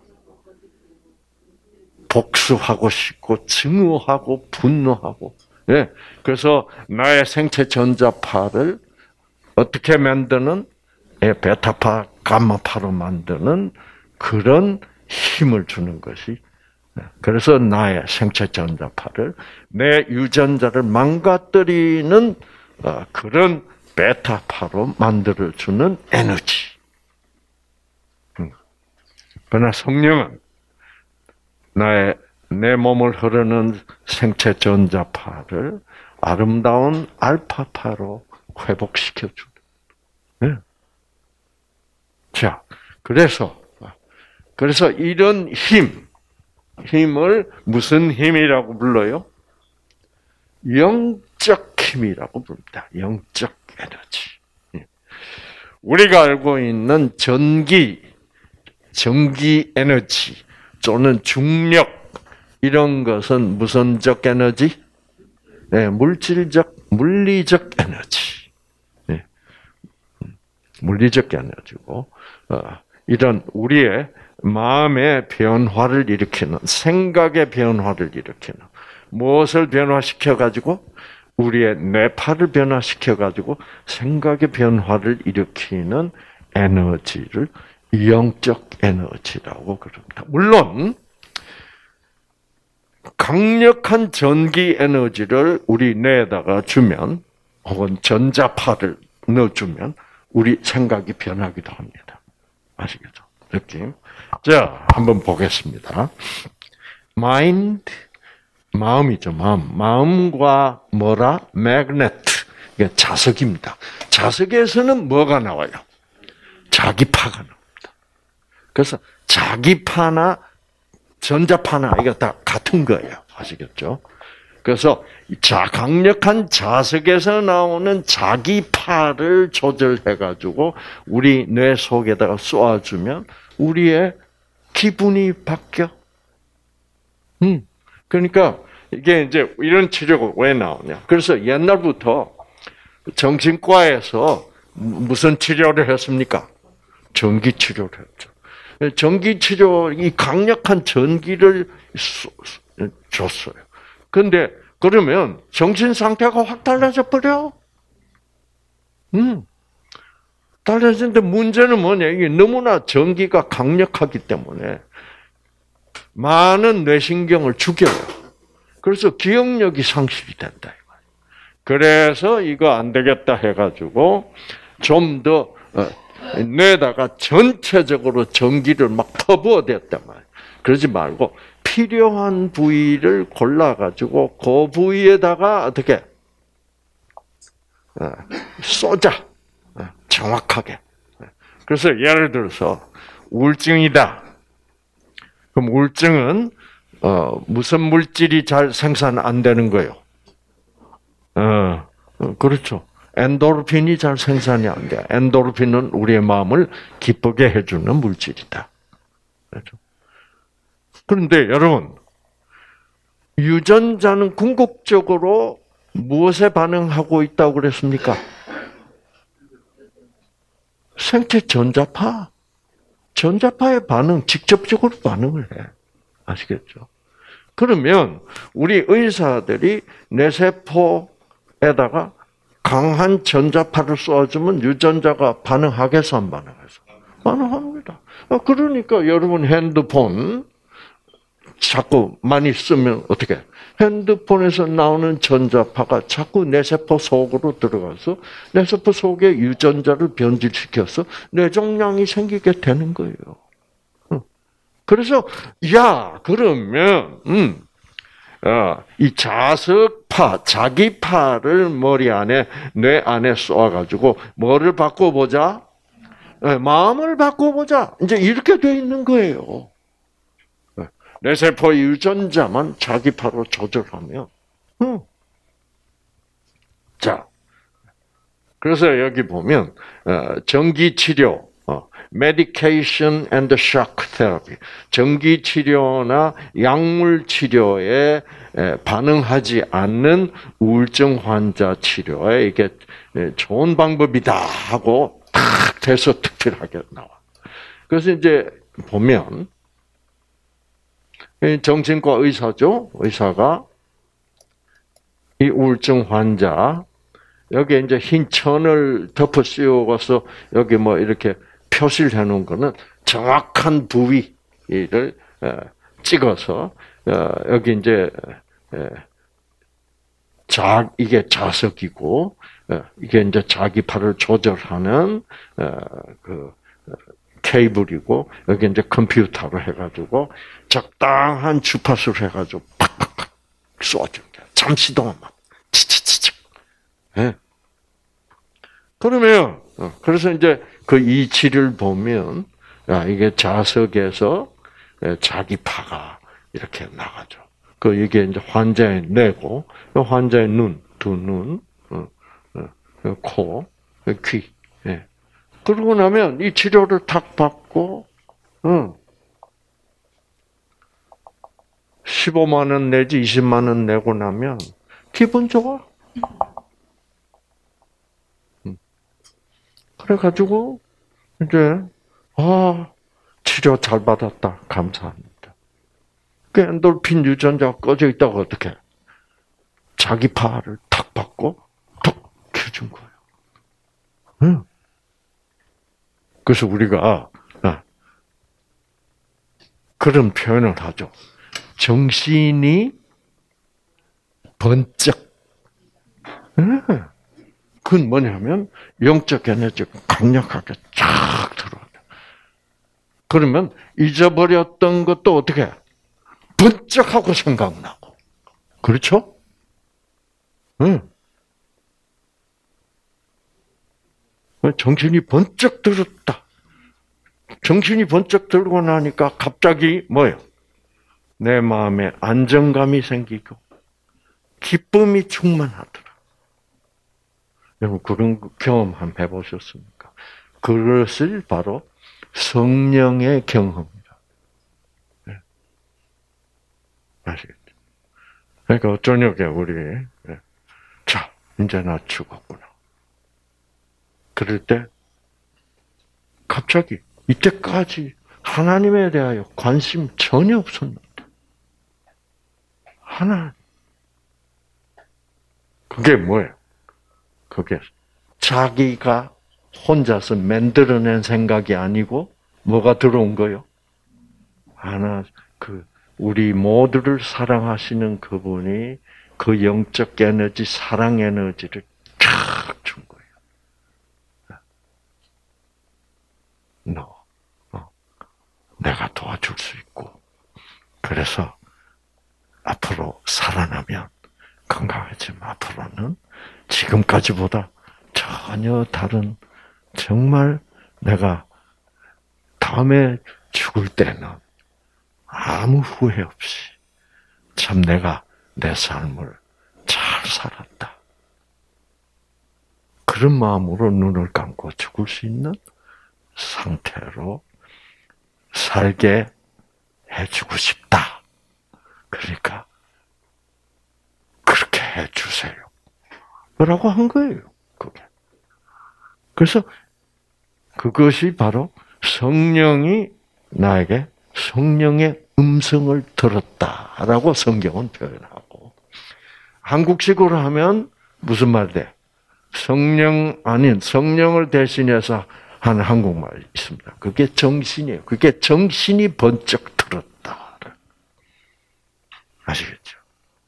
복수하고 싶고 증오하고 분노하고. 예. 그래서 나의 생체 전자파를 어떻게 만드는 예, 베타파, 감마파로 만드는 그런 힘을 주는 것이. 그래서 나의 생체 전자파를 내 유전자를 망가뜨리는 그런 베타파로 만들어주는 에너지. 그러나 성령은 나의 내 몸을 흐르는 생체 전자파를 아름다운 알파파로 회복시켜주는. 네. 자, 그래서 그래서 이런 힘, 힘을 무슨 힘이라고 불러요? 영적 힘이라고 부릅니다. 영적 에너지. 우리가 알고 있는 전기, 전기 에너지 또는 중력 이런 것은 무선적 에너지? 예, 물질적, 물리적 에너지. 예. 물리적 에너지고, 어, 이런 우리의 마음의 변화를 일으키는, 생각의 변화를 일으키는, 무엇을 변화시켜가지고? 우리의 뇌파를 변화시켜가지고 생각의 변화를 일으키는 에너지를 영적 에너지라고 그럽니다. 물론 강력한 전기 에너지를 우리 뇌에다가 주면 혹은 전자파를 넣어주면 우리 생각이 변하기도 합니다. 아시겠죠? 느낌? 자, 한번 보겠습니다. mind, 마음이죠, 마음. 마음과 뭐라? magnet. 이게 자석입니다. 자석에서는 뭐가 나와요? 자기파가 나옵니다. 그래서 자기파나 전자파나 이거 다 같은 거예요. 아시겠죠? 그래서 자, 강력한 자석에서 나오는 자기파를 조절해가지고 우리 뇌 속에다가 쏘아주면 우리의 기분이 바뀌어. 음. 그러니까 이게 이제 이런 치료가 왜 나오냐? 그래서 옛날부터 정신과에서 무슨 치료를 했습니까? 전기 치료를 했죠. 전기 치료, 이 강력한 전기를 줬어요. 근데 그러면 정신 상태가 확 달라져 버려. 음. 달라지는데 문제는 뭐냐? 이게 너무나 전기가 강력하기 때문에 많은 뇌신경을 죽여요. 그래서 기억력이 상실이 된다. 그래서 이거 안 되겠다 해가지고 좀 더 뇌에다가 전체적으로 전기를 막 퍼부어댔단 말이에요. 그러지 말고 필요한 부위를 골라가지고 그 부위에다가 어떻게 쏘자. 정확하게. 그래서 예를 들어서 우울증이다. 그럼 우울증은 어, 무슨 물질이 잘 생산 안 되는 거예요? 어, 그렇죠. 엔도르핀이 잘 생산이 안 돼. 엔도르핀은 우리의 마음을 기쁘게 해주는 물질이다. 그렇죠. 그런데 여러분, 유전자는 궁극적으로 무엇에 반응하고 있다고 그랬습니까? 생체 전자파. 전자파의 반응, 직접적으로 반응을 해. 아시겠죠? 그러면 우리 의사들이 뇌세포에다가 강한 전자파를 쏘아주면 유전자가 반응하겠어, 안 반응해서? 반응합니다. 그러니까 여러분 핸드폰 자꾸 많이 쓰면 어떻게? 핸드폰에서 나오는 전자파가 자꾸 뇌세포 속으로 들어가서 뇌세포 속에 유전자를 변질시켜서 뇌종양이 생기게 되는 거예요. 그래서 야 그러면 음, 어, 이 자석파, 자기파를 머리 안에 뇌 안에 쏘아가지고 뭐를 바꿔보자? 네, 마음을 바꿔보자. 이제 이렇게 돼 있는 거예요. 뇌세포 유전자만 자기파로 조절하면. 음. 자, 그래서 여기 보면 어, 전기 치료. medication and shock therapy. 전기 치료나 약물 치료에 반응하지 않는 우울증 환자 치료에 이게 좋은 방법이다 하고 탁 돼서 특별하게 나와. 그래서 이제 보면 정신과 의사죠. 의사가 이 우울증 환자 여기 이제 흰 천을 덮어 씌워서 여기 뭐 이렇게 표시를 해놓은 거는 정확한 부위를 찍어서 여기 이제 자 이게 자석이고 이게 이제 자기파를 조절하는 그 케이블이고 여기 이제 컴퓨터로 해가지고 적당한 주파수를 해가지고 팍팍팍 쏘아주는 거야. 잠시 동안만 치치치치. 예. 그러면 그래서 이제 그 이치를 보면 야, 이게 자석에서 자기파가 이렇게 나가죠. 그 이게 이제 환자의 뇌고 환자의 눈, 두 눈, 코, 귀. 예. 그러고 나면 이 치료를 탁 받고 응. 십오만 원 내지 이십만 원 내고 나면 기분 좋아. 그래가지고 이제 아 치료 잘 받았다 감사합니다. 그 엔돌핀 유전자가 꺼져 있다고 어떻게 자기 팔을 탁 받고 톡 켜준 거예요. 응. 그래서 우리가 아, 그런 표현을 하죠. 정신이 번쩍. 응. 그건 뭐냐면 영적 에너지가 강력하게 쫙 들어와요. 그러면 잊어버렸던 것도 어떻게 번쩍하고 생각나고. 그렇죠? 응. 정신이 번쩍 들었다. 정신이 번쩍 들고 나니까 갑자기 뭐예요? 내 마음에 안정감이 생기고 기쁨이 충만하더라. 여러분 그런 경험 한번 해보셨습니까? 그것을 바로 성령의 경험이다. 네. 아시겠죠? 그러니까 저녁에 우리 네. 자 이제 나 죽었구나. 그럴 때 갑자기 이때까지 하나님에 대하여 관심 전혀 없었는데 하나 그게 뭐예요? 그게 자기가 혼자서 만들어낸 생각이 아니고 뭐가 들어온 거요? 하나 그 우리 모두를 사랑하시는 그분이 그 영적 에너지, 사랑 에너지를 쫙 준 거예요. 너, 어, 내가 도와줄 수 있고 그래서 앞으로 살아나면 건강해지면 앞으로는 지금까지보다 전혀 다른 정말 내가 다음에 죽을 때는 아무 후회 없이 참 내가 내 삶을 잘 살았다. 그런 마음으로 눈을 감고 죽을 수 있는 상태로 살게 해주고 싶다. 그러니까 그렇게 해주세요. 라고 한 거예요. 그게. 그래서 그것이 바로 성령이 나에게 성령의 음성을 들었다라고 성경은 표현하고 한국식으로 하면 무슨 말 돼? 성령 아닌 성령을 대신해서 하는 한국말이 있습니다. 그게 정신이에요. 그게 정신이 번쩍 들었다. 아시겠죠?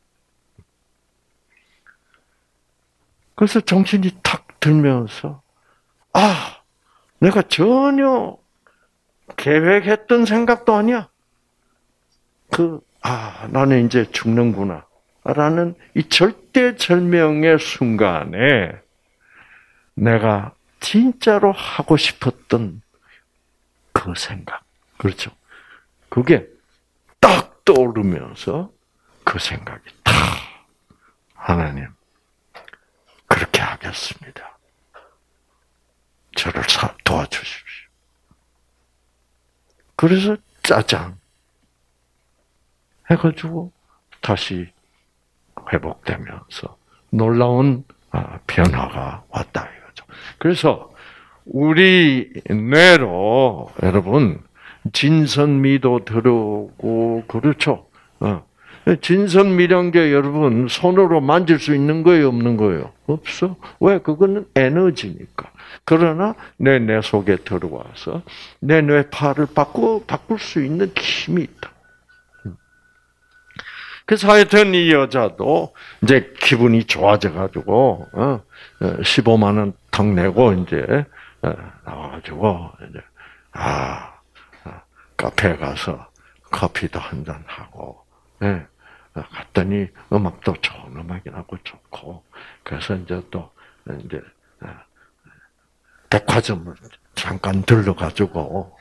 그래서 정신이 탁 들면서 아, 내가 전혀 계획했던 생각도 아니야. 그, 아, 나는 이제 죽는구나. 라는 이 절대절명의 순간에 내가 진짜로 하고 싶었던 그 생각. 그렇죠. 그게 딱 떠오르면서 그 생각이 탁, 하나님, 그렇게 하겠습니다. 저를 도와주십시오. 그래서 짜잔 해가지고 다시 회복되면서 놀라운 변화가 왔다 이거죠. 그래서 우리 뇌로 여러분 진선미도 들어오고 그렇죠. 진선미령계 여러분 손으로 만질 수 있는 거예요, 없는 거예요? 없어. 왜? 그거는 에너지니까. 그러나 내 뇌 속에 들어와서 내 뇌파를 바꾸 바꿀 수 있는 힘이 있다. 그래서 하여튼 이 여자도 이제 기분이 좋아져가지고 어, 십오만 원 탁 내고 이제 나와가지고 이제 아 카페에 가서 커피도 한잔 하고. 예. 갔더니 음악도 좋은 음악이 나고 좋고 그래서 이제 또 이제 백화점을 잠깐 들러가지고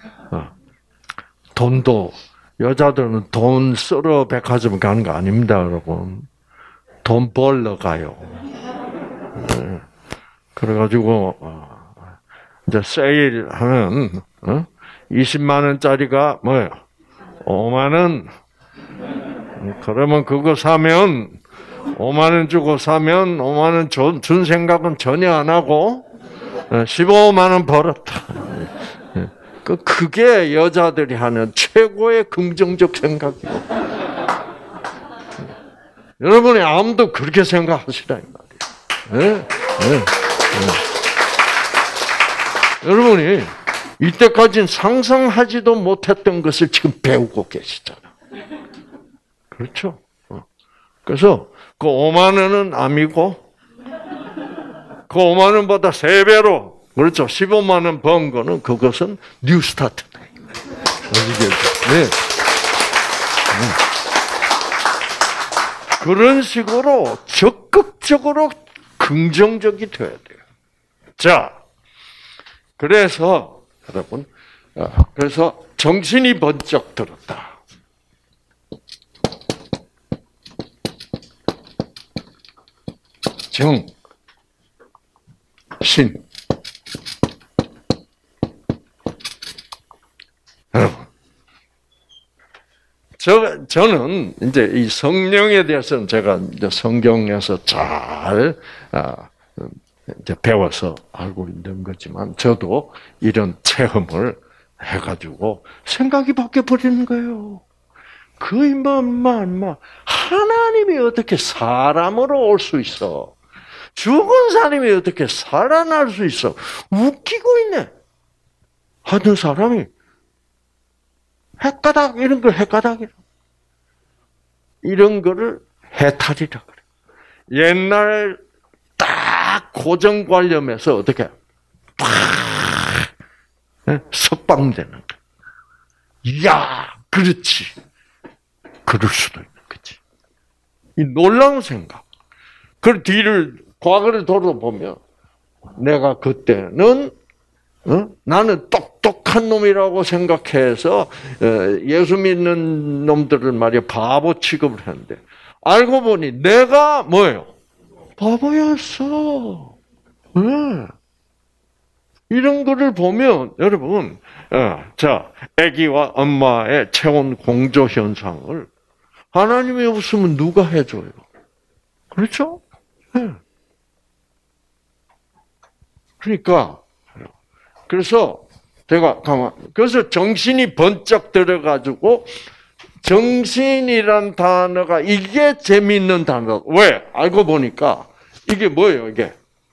돈도 여자들은 돈 쓰러 백화점 가는 거 아닙니다, 여러분. 돈 벌러 가요. 네. 그래가지고 이제 세일하면 이십만 원짜리가 뭐예요? 오만 원. 그러면 그거 사면 오만 원 주고 사면 오만 원 준, 준 생각은 전혀 안 하고 십오만 원 벌었다. 그게 여자들이 하는 최고의 긍정적 생각이고. 여러분이 아무도 그렇게 생각하시라 이 말이에요. 네? 네. 네. 여러분이 이때까지는 상상하지도 못했던 것을 지금 배우고 계시잖아. 그렇죠? 그래서 그 오만 원은 암이고 그 오만 원보다 세 배로 그렇죠. 십오만 원 번 거는 그것은 뉴 스타트다. 네. 네. 그런 식으로 적극적으로 긍정적이 돼야 돼요. 자, 그래서 여러분, 그래서 정신이 번쩍 들었다. 정, 신. 여러분, 저, 저는 이제 이 성령에 대해서는 제가 이제 성경에서 잘, 아, 이제 배워서 알고 있는 거지만, 저도 이런 체험을 해가지고 생각이 바뀌어버리는 거예요. 그, 임마, 임마, 임마. 하나님이 어떻게 사람으로 올 수 있어? 죽은 사람이 어떻게 살아날 수 있어? 웃기고 있네. 하던 사람이 헷가닥 이런 걸 헷가닥이라. 이런 거를 해탈이라 그래. 옛날 딱 고정관념에서 어떻게 팍 석방되는 거야. 야, 그렇지. 그럴 수도 있는 거지. 이 놀라운 생각. 그 뒤를 과거를 돌아보면 내가 그때는 어? 나는 똑똑한 놈이라고 생각해서 예수 믿는 놈들을 말이야 바보 취급을 했는데 알고 보니 내가 뭐예요? 바보였어. 네. 이런 거를 보면 여러분, 자, 아기와 엄마의 체온 공조 현상을 하나님이 없으면 누가 해줘요? 그렇죠? 네. 그러니까. 그래서 제가 가만 그래서 정신이 번쩍 들어가지고 정신이란 단어가 이게 재미있는 단어. 왜? 알고 보니까 이게 뭐예요? 이게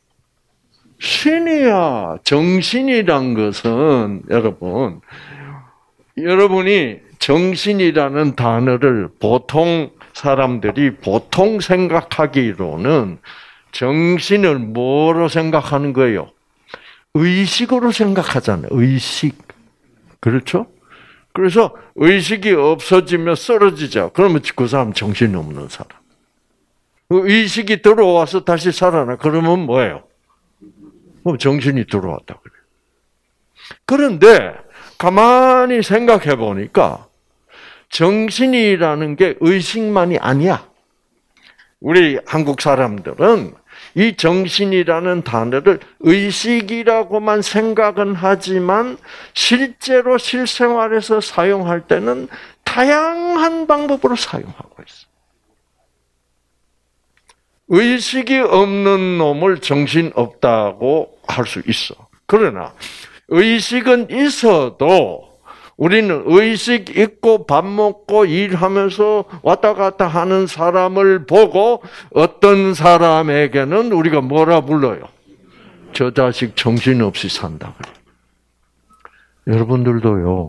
신이야. 정신이란 것은 여러분 여러분이 정신이라는 단어를 보통 사람들이 보통 생각하기로는 정신을 뭐로 생각하는 거예요? 의식으로 생각하잖아요. 의식. 그렇죠? 그래서 의식이 없어지면 쓰러지죠. 그러면 그 사람 정신이 없는 사람. 의식이 들어와서 다시 살아나. 그러면 뭐예요? 정신이 들어왔다 그래요. 그런데 가만히 생각해 보니까 정신이라는 게 의식만이 아니야. 우리 한국 사람들은 이 정신이라는 단어를 의식이라고만 생각은 하지만 실제로 실생활에서 사용할 때는 다양한 방법으로 사용하고 있어. 의식이 없는 놈을 정신 없다고 할 수 있어. 그러나 의식은 있어도 우리는 의식 있고 밥 먹고 일하면서 왔다 갔다 하는 사람을 보고 어떤 사람에게는 우리가 뭐라 불러요? 저 자식 정신없이 산다 그래. 여러분들도요.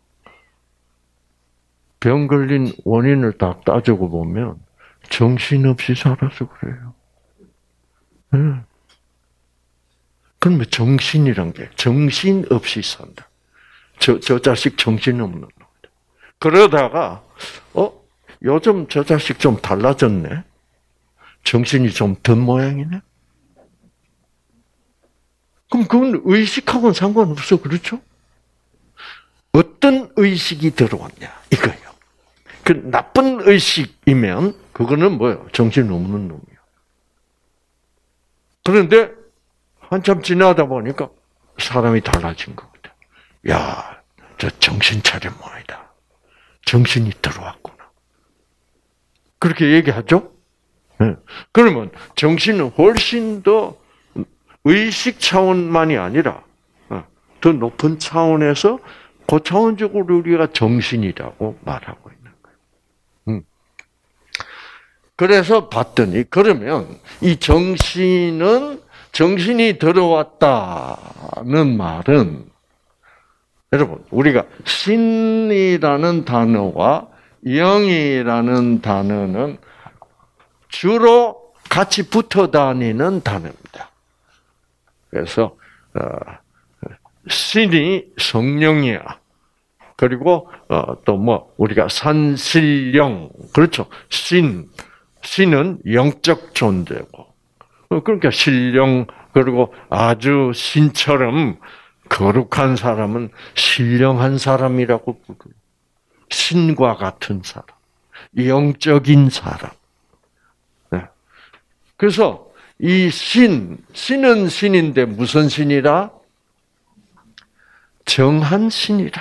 병 걸린 원인을 딱 따지고 보면 정신없이 살아서 그래요. 네. 그러면 정신이란 게 정신없이 산다. 저, 저 자식 정신없는 놈. 그러다가, 어, 요즘 저 자식 좀 달라졌네? 정신이 좀 든 모양이네? 그럼 그건 의식하고는 상관없어. 그렇죠? 어떤 의식이 들어왔냐? 이거예요. 그 나쁜 의식이면, 그거는 뭐예요? 정신없는 놈이에요. 그런데, 한참 지나다 보니까 사람이 달라진 거. 야, 저 정신 차려 모이다. 정신이 들어왔구나. 그렇게 얘기하죠? 그러면 정신은 훨씬 더 의식 차원만이 아니라 더 높은 차원에서 고차원적으로 우리가 정신이라고 말하고 있는 거예요. 그래서 봤더니 그러면 이 정신은 정신이 들어왔다는 말은 여러분 우리가 신이라는 단어와 영이라는 단어는 주로 같이 붙어 다니는 단어입니다. 그래서 신이 성령이야. 그리고 또 뭐 우리가 산신령 그렇죠. 신 신은 영적 존재고 그러니까 신령 그리고 아주 신처럼 거룩한 사람은 신령한 사람이라고 부르고 신과 같은 사람, 영적인 사람. 네. 그래서 이 신, 신은 신인데 무슨 신이라? 정한 신이라.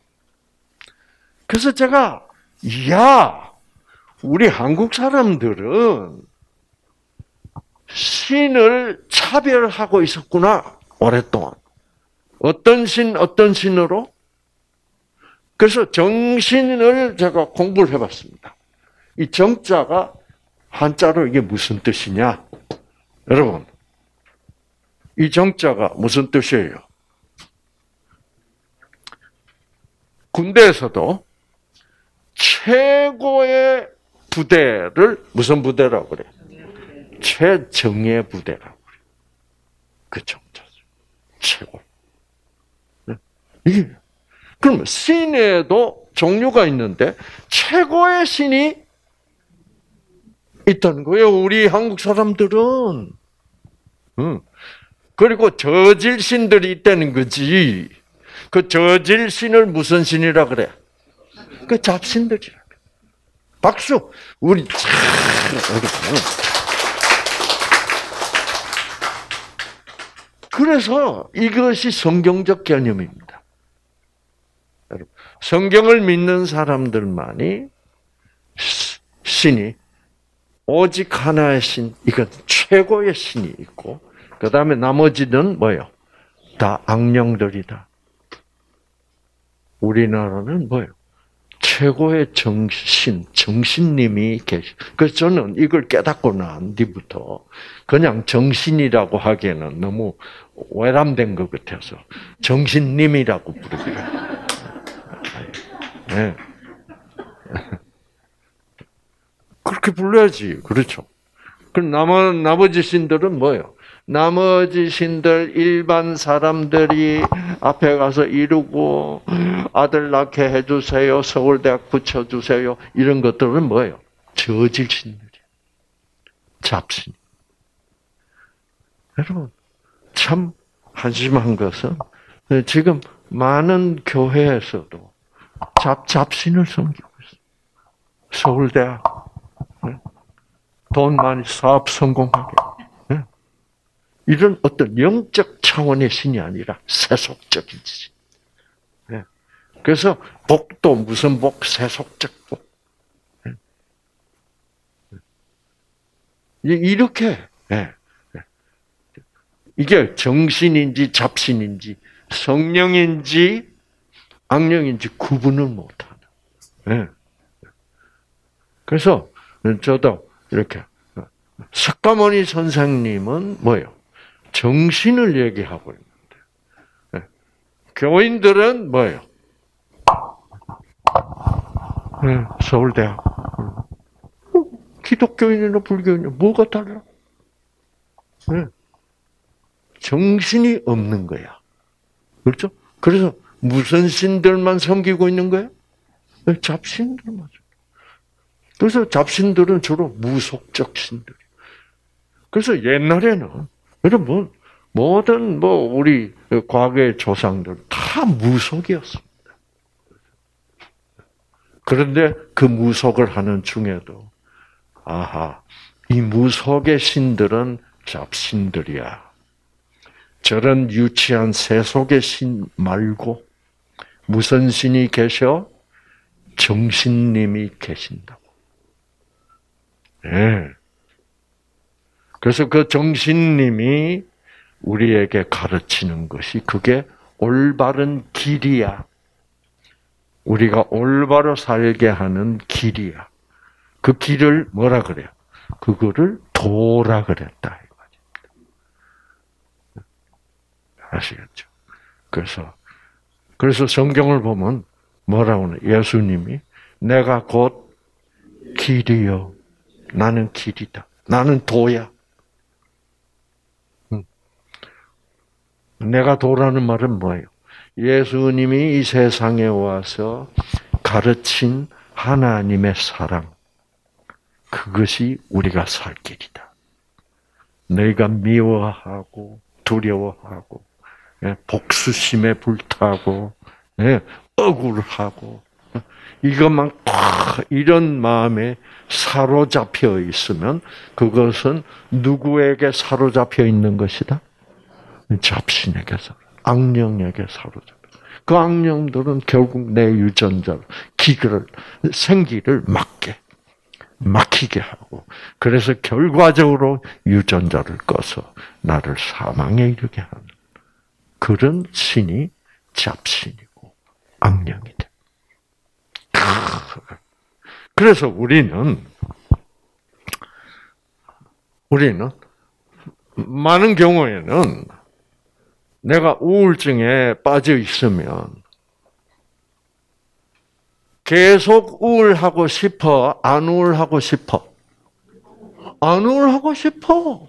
그래서 제가 야, 우리 한국 사람들은 신을 차별하고 있었구나 오랫동안. 어떤 신, 어떤 신으로? 그래서 정신을 제가 공부를 해봤습니다. 이 정자가 한자로 이게 무슨 뜻이냐? 여러분, 이 정자가 무슨 뜻이에요? 군대에서도 최고의 부대를 무슨 부대라고 그래? 최정예 부대라고 그래. 그 정자죠. 최고. 이게 그러면 신에도 종류가 있는데 최고의 신이 있다는 거예요. 우리 한국 사람들은. 응. 그리고 저질 신들이 있다는 거지. 그 저질 신을 무슨 신이라 그래? 그 잡신들이라. 박수. 우리 참 그래서 이것이 성경적 개념입니다. 성경을 믿는 사람들만이 신이 오직 하나의 신, 이건 최고의 신이 있고 그 다음에 나머지는 뭐예요? 다 악령들이다. 우리나라는 뭐예요? 최고의 정신, 정신님이 계시. 그래서 저는 이걸 깨닫고 난 뒤부터 그냥 정신이라고 하기에는 너무 외람된 것 같아서 정신님이라고 부르기로. 네. 그렇게 불러야지. 그렇죠. 그럼 나머, 나머지 신들은 뭐예요? 나머지 신들, 일반 사람들이 앞에 가서 이루고, 아들 낳게 해주세요, 서울대학 붙여주세요, 이런 것들은 뭐예요? 저질 신들이에요. 잡신. 여러분, 참 한심한 것은, 지금 많은 교회에서도 잡, 잡신을 섬기고 있어요. 서울대학. 돈 많이 사업 성공하게. 이런 어떤 영적 차원의 신이 아니라 세속적인 신. 그래서 복도 무슨 복? 세속적 복. 이렇게 이게 정신인지 잡신인지 성령인지 악령인지 구분을 못하는. 그래서 저도 이렇게 석가모니 선생님은 뭐예요? 정신을 얘기하고 있는데 교인들은 뭐예요? 서울대학. 기독교인이나 불교인이나 뭐가 달라? 정신이 없는 거야. 그렇죠? 그래서 무슨 신들만 섬기고 있는 거예요? 잡신들만. 그래서 잡신들은 주로 무속적 신들. 그래서 옛날에는 여러분 모든 뭐 우리 과거의 조상들 다 무속이었습니다. 그런데 그 무속을 하는 중에도 아하 이 무속의 신들은 잡신들이야. 저런 유치한 세속의 신 말고 무슨 신이 계셔? 정신님이 계신다고. 네. 그래서 그 정신님이 우리에게 가르치는 것이 그게 올바른 길이야. 우리가 올바로 살게 하는 길이야. 그 길을 뭐라 그래요? 그거를 도라 그랬다. 아시겠죠? 그래서, 그래서 성경을 보면 뭐라고 하나? 예수님이 내가 곧 길이요. 나는 길이다. 나는 도야. 내가 도라는 말은 뭐예요? 예수님이 이 세상에 와서 가르친 하나님의 사랑. 그것이 우리가 살 길이다. 너희가 미워하고 두려워하고 복수심에 불타고 억울하고 이것만 이런 마음에 사로잡혀 있으면 그것은 누구에게 사로잡혀 있는 것이다? 잡신에게 사로, 악령에게 사로잡혀. 그 악령들은 결국 내 유전자를 기를 생기를 막게 막히게 하고 그래서 결과적으로 유전자를 꺼서 나를 사망에 이르게 하는 그런 신이 잡신이고 악령이 돼. 그래서 우리는 우리는 많은 경우에는 내가 우울증에 빠져 있으면 계속 우울하고 싶어? 안 우울하고 싶어? 안 우울하고 싶어.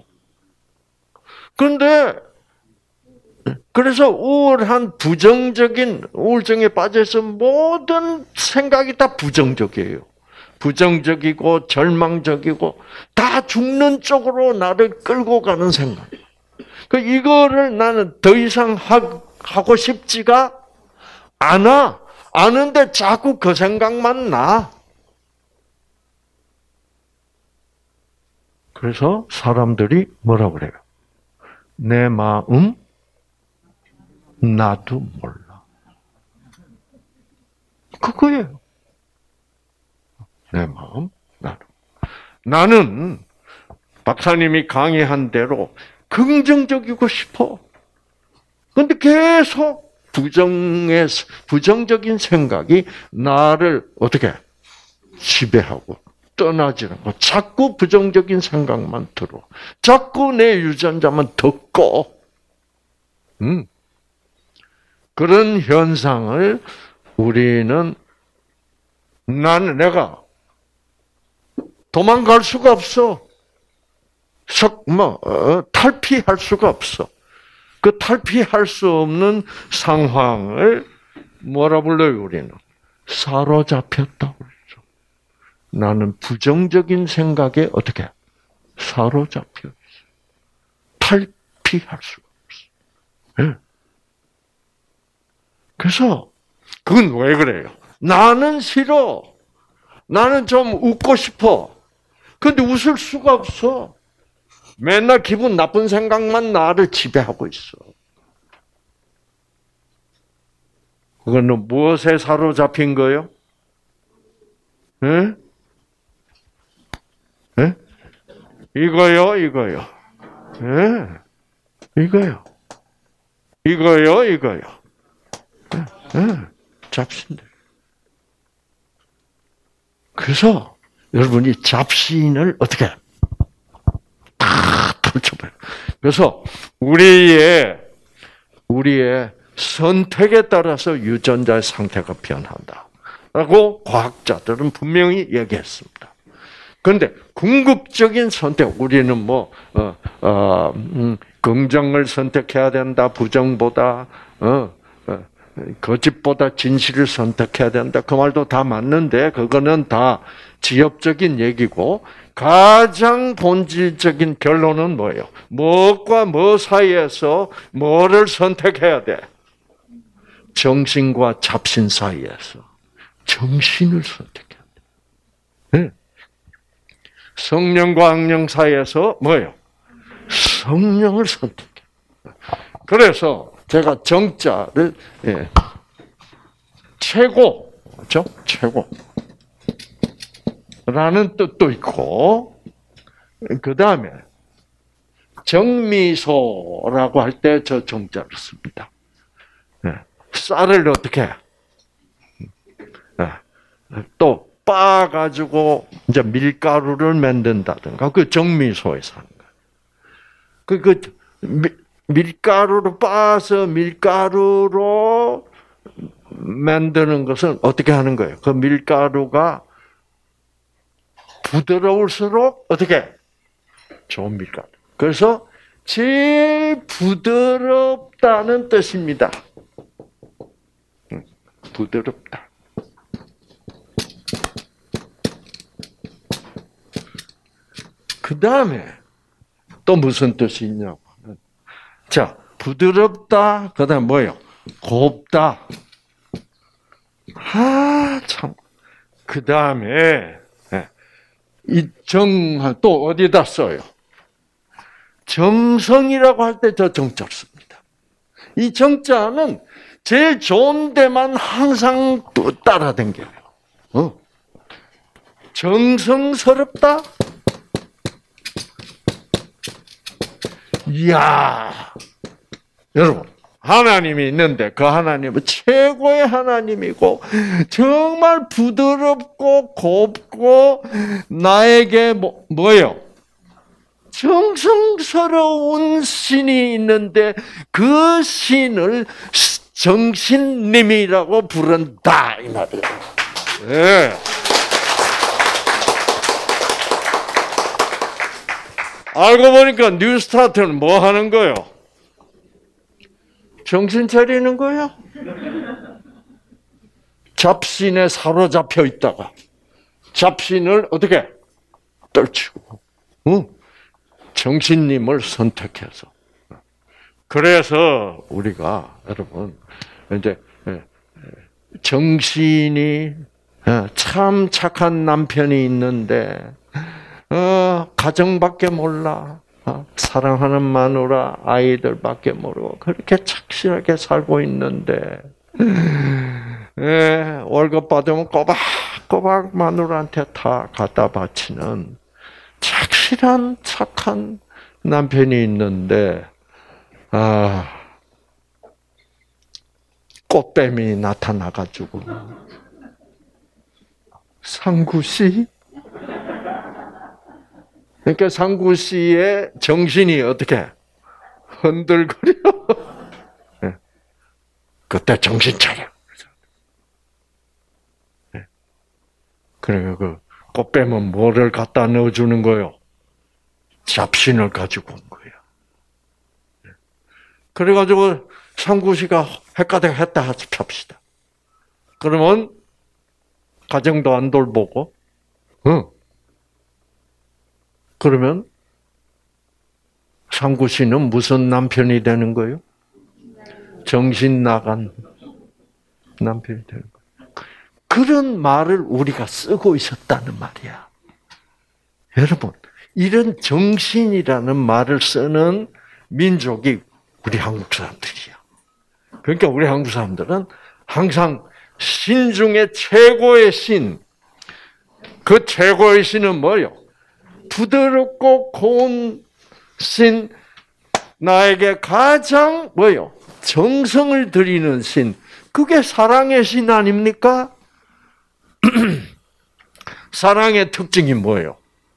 그런데 그래서 우울한 부정적인 우울증에 빠져서 모든 생각이 다 부정적이에요. 부정적이고 절망적이고 다 죽는 쪽으로 나를 끌고 가는 생각. 그 이거를 나는 더 이상 하고 싶지가 않아. 아는데 자꾸 그 생각만 나. 그래서 사람들이 뭐라 그래요? 내 마음 나도 몰라. 그거예요. 내 마음 나도. 나는 박사님이 강의한 대로 긍정적이고 싶어. 그런데 계속 부정의, 부정적인 생각이 나를 어떻게 지배하고 떠나지 않고 자꾸 부정적인 생각만 들어. 자꾸 내 유전자만 더 꺼. 음. 그런 현상을 우리는 나는 내가 도망갈 수가 없어. 석, 뭐, 어, 탈피할 수가 없어. 그 탈피할 수 없는 상황을 뭐라 불러요, 우리는? 사로잡혔다고 그러죠. 나는 부정적인 생각에 어떻게? 사로잡혀 있어. 탈피할 수가 없어. 네. 그래서, 그건 왜 그래요? 나는 싫어. 나는 좀 웃고 싶어. 근데 웃을 수가 없어. 맨날 기분 나쁜 생각만 나를 지배하고 있어. 그거는 무엇에 사로잡힌 거예요? 예? 예? 이거요, 이거요. 예. 이거요. 이거요, 이거요. 예. 예. 잡신들. 그래서 여러분이 잡신을 어떻게 다 펼쳐봐요. 그래서 우리의 우리의 선택에 따라서 유전자의 상태가 변한다라고 과학자들은 분명히 얘기했습니다. 그런데 궁극적인 선택, 우리는 뭐 어, 어, 음, 긍정을 선택해야 된다, 부정보다 어, 어, 거짓보다 진실을 선택해야 된다. 그 말도 다 맞는데 그거는 다 지엽적인 얘기고 가장 본질적인 결론은 뭐예요? 무엇과 뭐 사이에서 뭐를 선택해야 돼? 정신과 잡신 사이에서 정신을 선택해야 돼. 네. 성령과 악령 사이에서 뭐예요? 성령을 선택해. 그래서 제가 정자를 예, 최고, 그렇죠? 최고. 라는 뜻도 있고, 그 다음에 정미소라고 할 때 저 정자를 씁니다. 네. 쌀을 어떻게 네. 또 빻아가지고 이제 밀가루를 만든다든가 그 정미소에서 하는 거예요. 그, 그 밀가루로 빻아서 밀가루로 만드는 것은 어떻게 하는 거예요? 그 밀가루가 부드러울수록 어떻게? 좋은 밀가루. 그래서 제일 부드럽다는 뜻입니다. 부드럽다. 그 다음에 또 무슨 뜻이 있냐고. 자, 부드럽다. 그 다음 뭐예요? 곱다. 아, 참. 그 다음에, 이 정, 또 어디다 써요? 정성이라고 할 때 저 정자를 씁니다. 이 정자는 제일 좋은 데만 항상 따라다녀요. 어? 정성스럽다? 이야, 여러분. 하나님이 있는데 그 하나님은 최고의 하나님이고 정말 부드럽고 곱고 나에게 뭐, 뭐예요? 정성스러운 신이 있는데 그 신을 정신님이라고 부른다 이 말이에요. 네. 알고 보니까 뉴스타트는 뭐 하는 거예요? 정신 차리는 거야. 잡신에 사로잡혀 있다가 잡신을 어떻게 떨치고, 응? 정신님을 선택해서. 그래서 우리가 여러분 이제 정신이 참 착한 남편이 있는데 어, 가정밖에 몰라. 어, 사랑하는 마누라, 아이들밖에 모르고 그렇게 착실하게 살고 있는데 예, 월급 받으면 꼬박꼬박 마누라한테 다 갖다 바치는 착실한 착한 남편이 있는데 아, 꽃뱀이 나타나가지고 상구씨? 그러니까 상구 씨의 정신이 어떻게 흔들거려? 네. 그때 정신 차려. 네. 그래 그 꽃뱀은 뭐를 갖다 넣어주는 거요? 잡신을 가지고 온 거예요. 네. 그래가지고 상구 씨가 헷가닥 했다 합시다. 그러면 가정도 안 돌보고, 응. 그러면 상구 씨는 무슨 남편이 되는 거예요? 정신 나간 남편이 되는 거예요. 그런 말을 우리가 쓰고 있었다는 말이야. 여러분, 이런 정신이라는 말을 쓰는 민족이 우리 한국 사람들이야. 그러니까 우리 한국 사람들은 항상 신 중에 최고의 신, 그 최고의 신은 뭐예요? 부드럽고 고운 신, 나에게 가장 뭐요? 정성을 드리는 신, 그게 사랑의 신 아닙니까? 사랑의 특징이 뭐예요?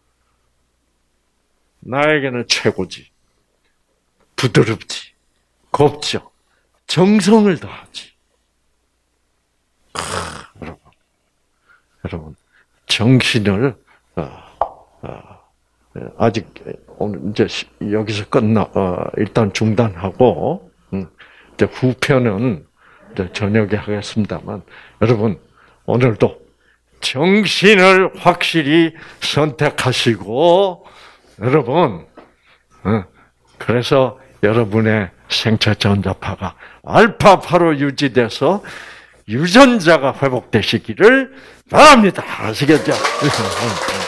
나에게는 최고지, 부드럽지, 곱죠, 정성을 다하지. 크, 여러분, 여러분, 정신을 어, 어, 아직 오늘 이제 여기서 끝나 어, 일단 중단하고 음, 이제 후편은 이제 저녁에 하겠습니다만 여러분 오늘도 정신을 확실히 선택하시고 여러분 어, 그래서 여러분의 생체 전자파가 알파파로 유지돼서 유전자가 회복되시기를 바랍니다. 아시겠죠?